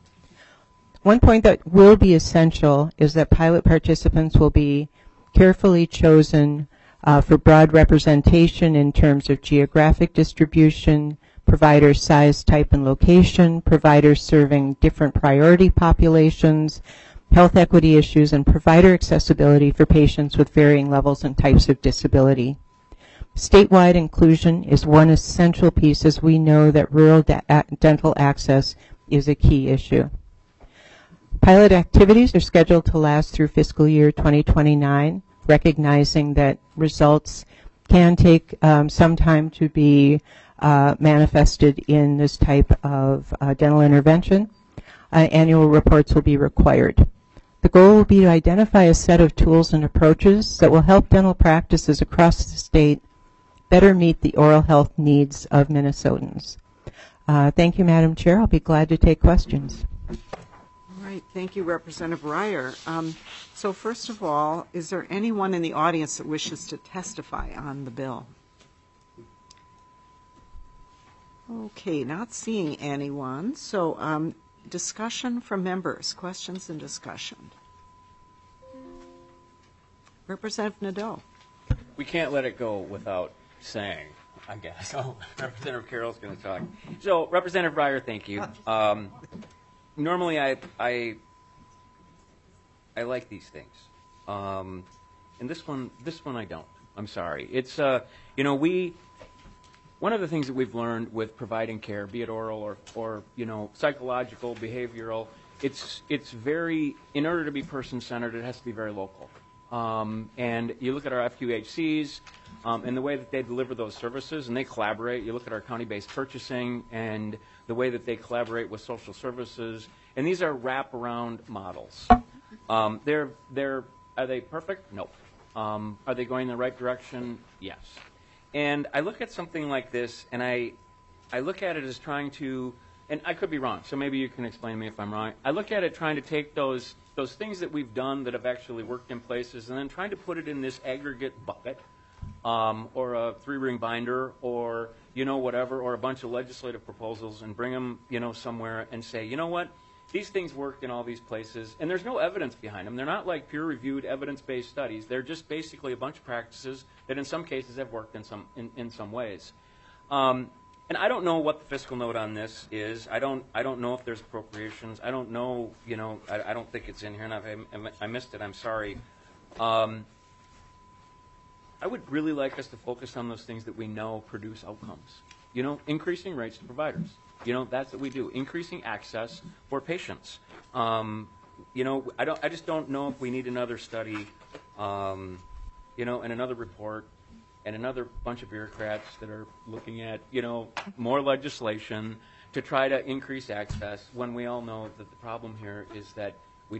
One point that will be essential is that pilot participants will be carefully chosen for broad representation in terms of geographic distribution, provider size, type, and location, providers serving different priority populations, health equity issues, and provider accessibility for patients with varying levels and types of disability. Statewide inclusion is one essential piece, as we know that rural dental access is a key issue. Pilot activities are scheduled to last through fiscal year 2029, recognizing that results can take some time to be manifested in this type of dental intervention. Annual reports will be required. The goal will be to identify a set of tools and approaches that will help dental practices across the state better meet the oral health needs of Minnesotans. Thank you, Madam Chair. I'll be glad to take questions. All right. Thank you, Representative Reier. So first of all, is there anyone in the audience that wishes to testify on the bill? Okay, not seeing anyone. So discussion from members, questions and discussion. Representative Nadeau. We can't let it go without saying, I guess. Oh, Representative Carroll's going to talk. So, Representative Reier, thank you. Normally, I like these things, and this one I don't. I'm sorry. It's we one of the things that we've learned with providing care, be it oral or psychological, behavioral, it's very, in order to be person-centered, it has to be very local. And you look at our FQHCs and the way that they deliver those services, and they collaborate. You look at our county-based purchasing and the way that they collaborate with social services, and these are wraparound models. Are they perfect? No. Are they going in the right direction? Yes. And I look at something like this, and I look at it as trying to, and I could be wrong, so maybe you can explain to me if I'm wrong. I look at it trying to take those things that we've done that have actually worked in places and then trying to put it in this aggregate bucket or a 3-ring binder or, whatever, or a bunch of legislative proposals and bring them, somewhere and say, you know what, these things work in all these places, and there's no evidence behind them. They're not like peer-reviewed, evidence-based studies. They're just basically a bunch of practices that in some cases have worked in some ways. And I don't know what the fiscal note on this is. I don't know if there's appropriations. I don't know, I don't think it's in here, and I missed it. I'm sorry. I would really like us to focus on those things that we know produce outcomes. Increasing rates to providers. That's what we do. Increasing access for patients. I just don't know if we need another study, and another report, and another bunch of bureaucrats that are looking at, more legislation to try to increase access when we all know that the problem here is that we're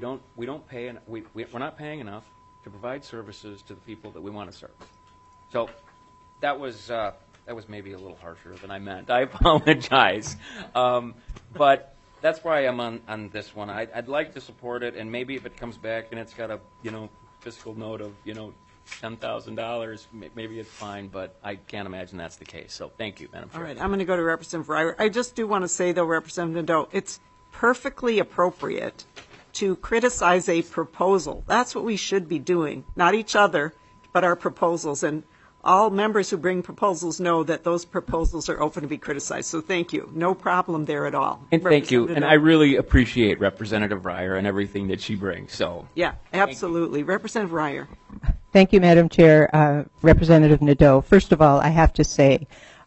not paying enough to provide services to the people that we want to serve. So that was maybe a little harsher than I meant. I apologize. But that's why I'm on this one. I'd like to support it, and maybe if it comes back and it's got a, fiscal note of, $10,000, maybe it's fine, but I can't imagine that's the case. So thank you, Madam Chair. All right, I'm going to go to Representative Reier. I just do want to say, though, Representative Nadeau, it's perfectly appropriate to criticize a proposal. That's what we should be doing, not each other, but our proposals. And all members who bring proposals know that those proposals are open to be criticized. So thank you. No problem there at all. And thank you. And I really appreciate Representative Reier and everything that she brings. So yeah, absolutely. Representative Reier. Thank you, Madam Chair. Representative Nadeau. First of all, I have to say,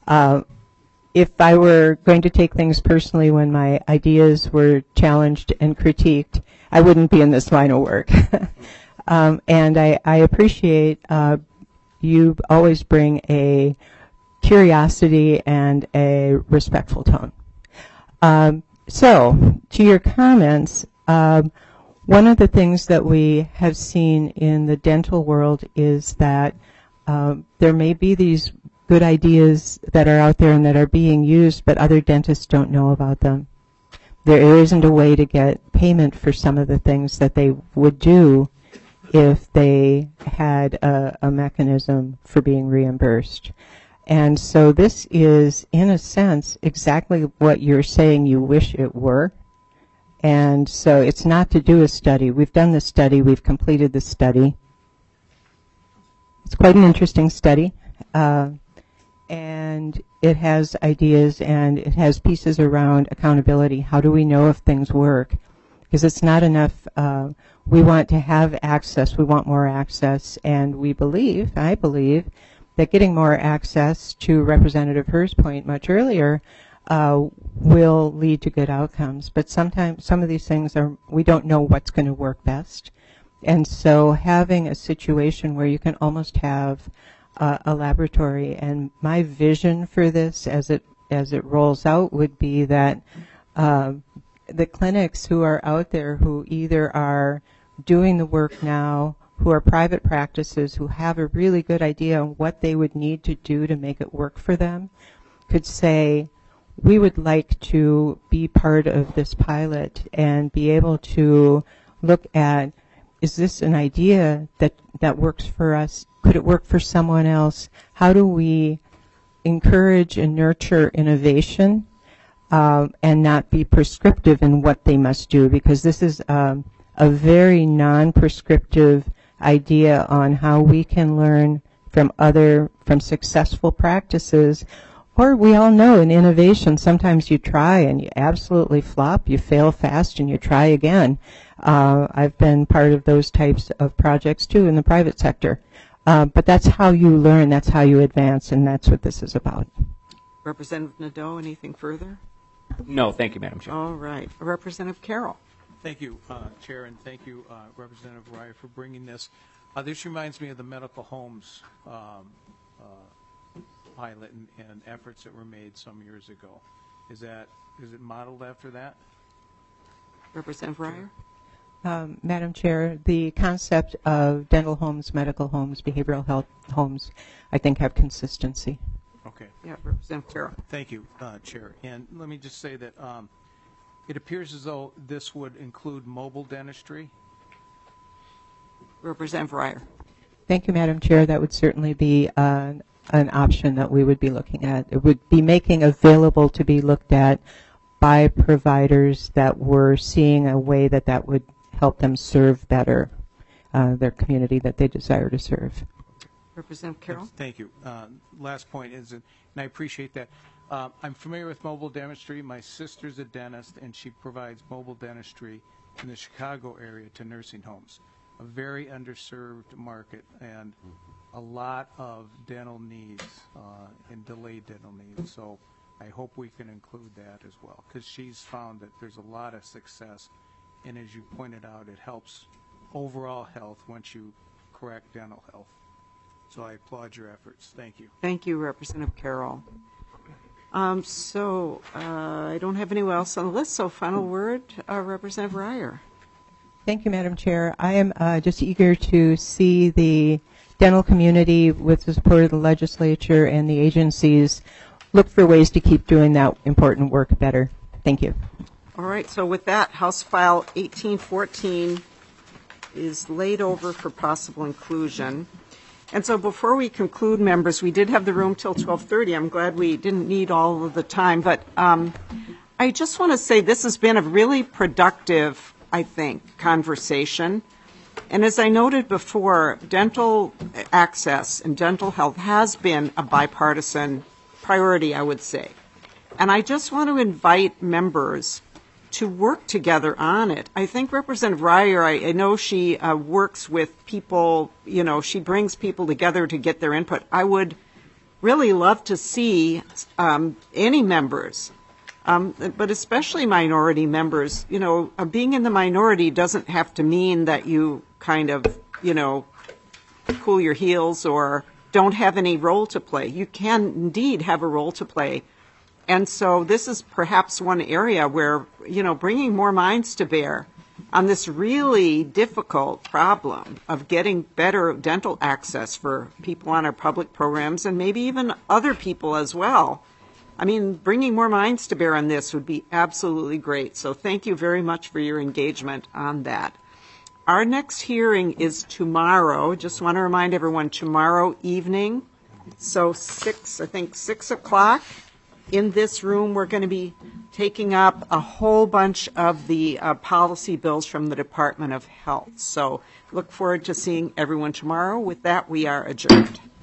if I were going to take things personally when my ideas were challenged and critiqued, I wouldn't be in this line of work. And I appreciate you always bring a curiosity and a respectful tone. So, to your comments, one of the things that we have seen in the dental world is that there may be these good ideas that are out there and that are being used, but other dentists don't know about them. There isn't a way to get payment for some of the things that they would do if they had a mechanism for being reimbursed. And so this is, in a sense, exactly what you're saying you wish it were. And so it's not to do a study. We've done the study. We've completed the study. It's quite an interesting study. And it has ideas and it has pieces around accountability. How do we know if things work? Because it's not enough. We want to have access. We want more access. And I believe, that getting more access, to Representative Herr's point much earlier, will lead to good outcomes. But sometimes some of these things we don't know what's going to work best. And so having a situation where you can almost have a laboratory, and my vision for this as it rolls out would be that the clinics who are out there who either are doing the work now, who are private practices, who have a really good idea on what they would need to do to make it work for them, could say, we would like to be part of this pilot and be able to look at, is this an idea that works for us? Could it work for someone else? How do we encourage and nurture innovation and not be prescriptive in what they must do? Because this is a very non-prescriptive idea on how we can learn from successful practices. Or we all know in innovation, sometimes you try and you absolutely flop, you fail fast and you try again. I've been part of those types of projects too in the private sector. But that's how you learn, that's how you advance, and that's what this is about. Representative Nadeau, anything further? No, thank you, Madam Chair. All right. Representative Carroll. Thank you, Chair, and thank you, Representative Ryer, for bringing this. This reminds me of the medical homes pilot and efforts that were made some years ago. Is it modeled after that? Representative Ryer? Madam Chair, the concept of dental homes, medical homes, behavioral health homes, I think have consistency. Okay. Yeah, Representative Carroll. Thank you, Chair. And let me just say that it appears as though this would include mobile dentistry. Representative Ryer. Thank you, Madam Chair. That would certainly be an option that we would be looking at. It would be making available to be looked at by providers that were seeing a way that would help them serve better their community that they desire to serve. Representative Carroll. Thank you. Last point is, and I appreciate that. I'm familiar with mobile dentistry. My sister's a dentist, and she provides mobile dentistry in the Chicago area to nursing homes. A very underserved market and a lot of dental needs and delayed dental needs. So I hope we can include that as well, because she's found that there's a lot of success. And as you pointed out, it helps overall health once you correct dental health. So I applaud your efforts. Thank you. Thank you, Representative Carroll. I don't have anyone else on the list, so final word, Representative Ryer. Thank you, Madam Chair. I am just eager to see the dental community, with the support of the legislature and the agencies, look for ways to keep doing that important work better. Thank you. All right, so with that, House File 1814 is laid over for possible inclusion. And so before we conclude, members, we did have the room till 12:30. I'm glad we didn't need all of the time, but I just want to say this has been a really productive, I think, conversation. And as I noted before, dental access and dental health has been a bipartisan priority, I would say. And I just want to invite members to work together on it. I think Representative Ryer, I know she works with people, she brings people together to get their input. I would really love to see any members, but especially minority members, being in the minority doesn't have to mean that you kind of, cool your heels or don't have any role to play. You can indeed have a role to play. And so this is perhaps one area where, bringing more minds to bear on this really difficult problem of getting better dental access for people on our public programs and maybe even other people as well. I mean, bringing more minds to bear on this would be absolutely great. So thank you very much for your engagement on that. Our next hearing is tomorrow. Just want to remind everyone, tomorrow evening. So 6 o'clock. In this room, we're going to be taking up a whole bunch of the policy bills from the Department of Health. So look forward to seeing everyone tomorrow. With that, we are adjourned.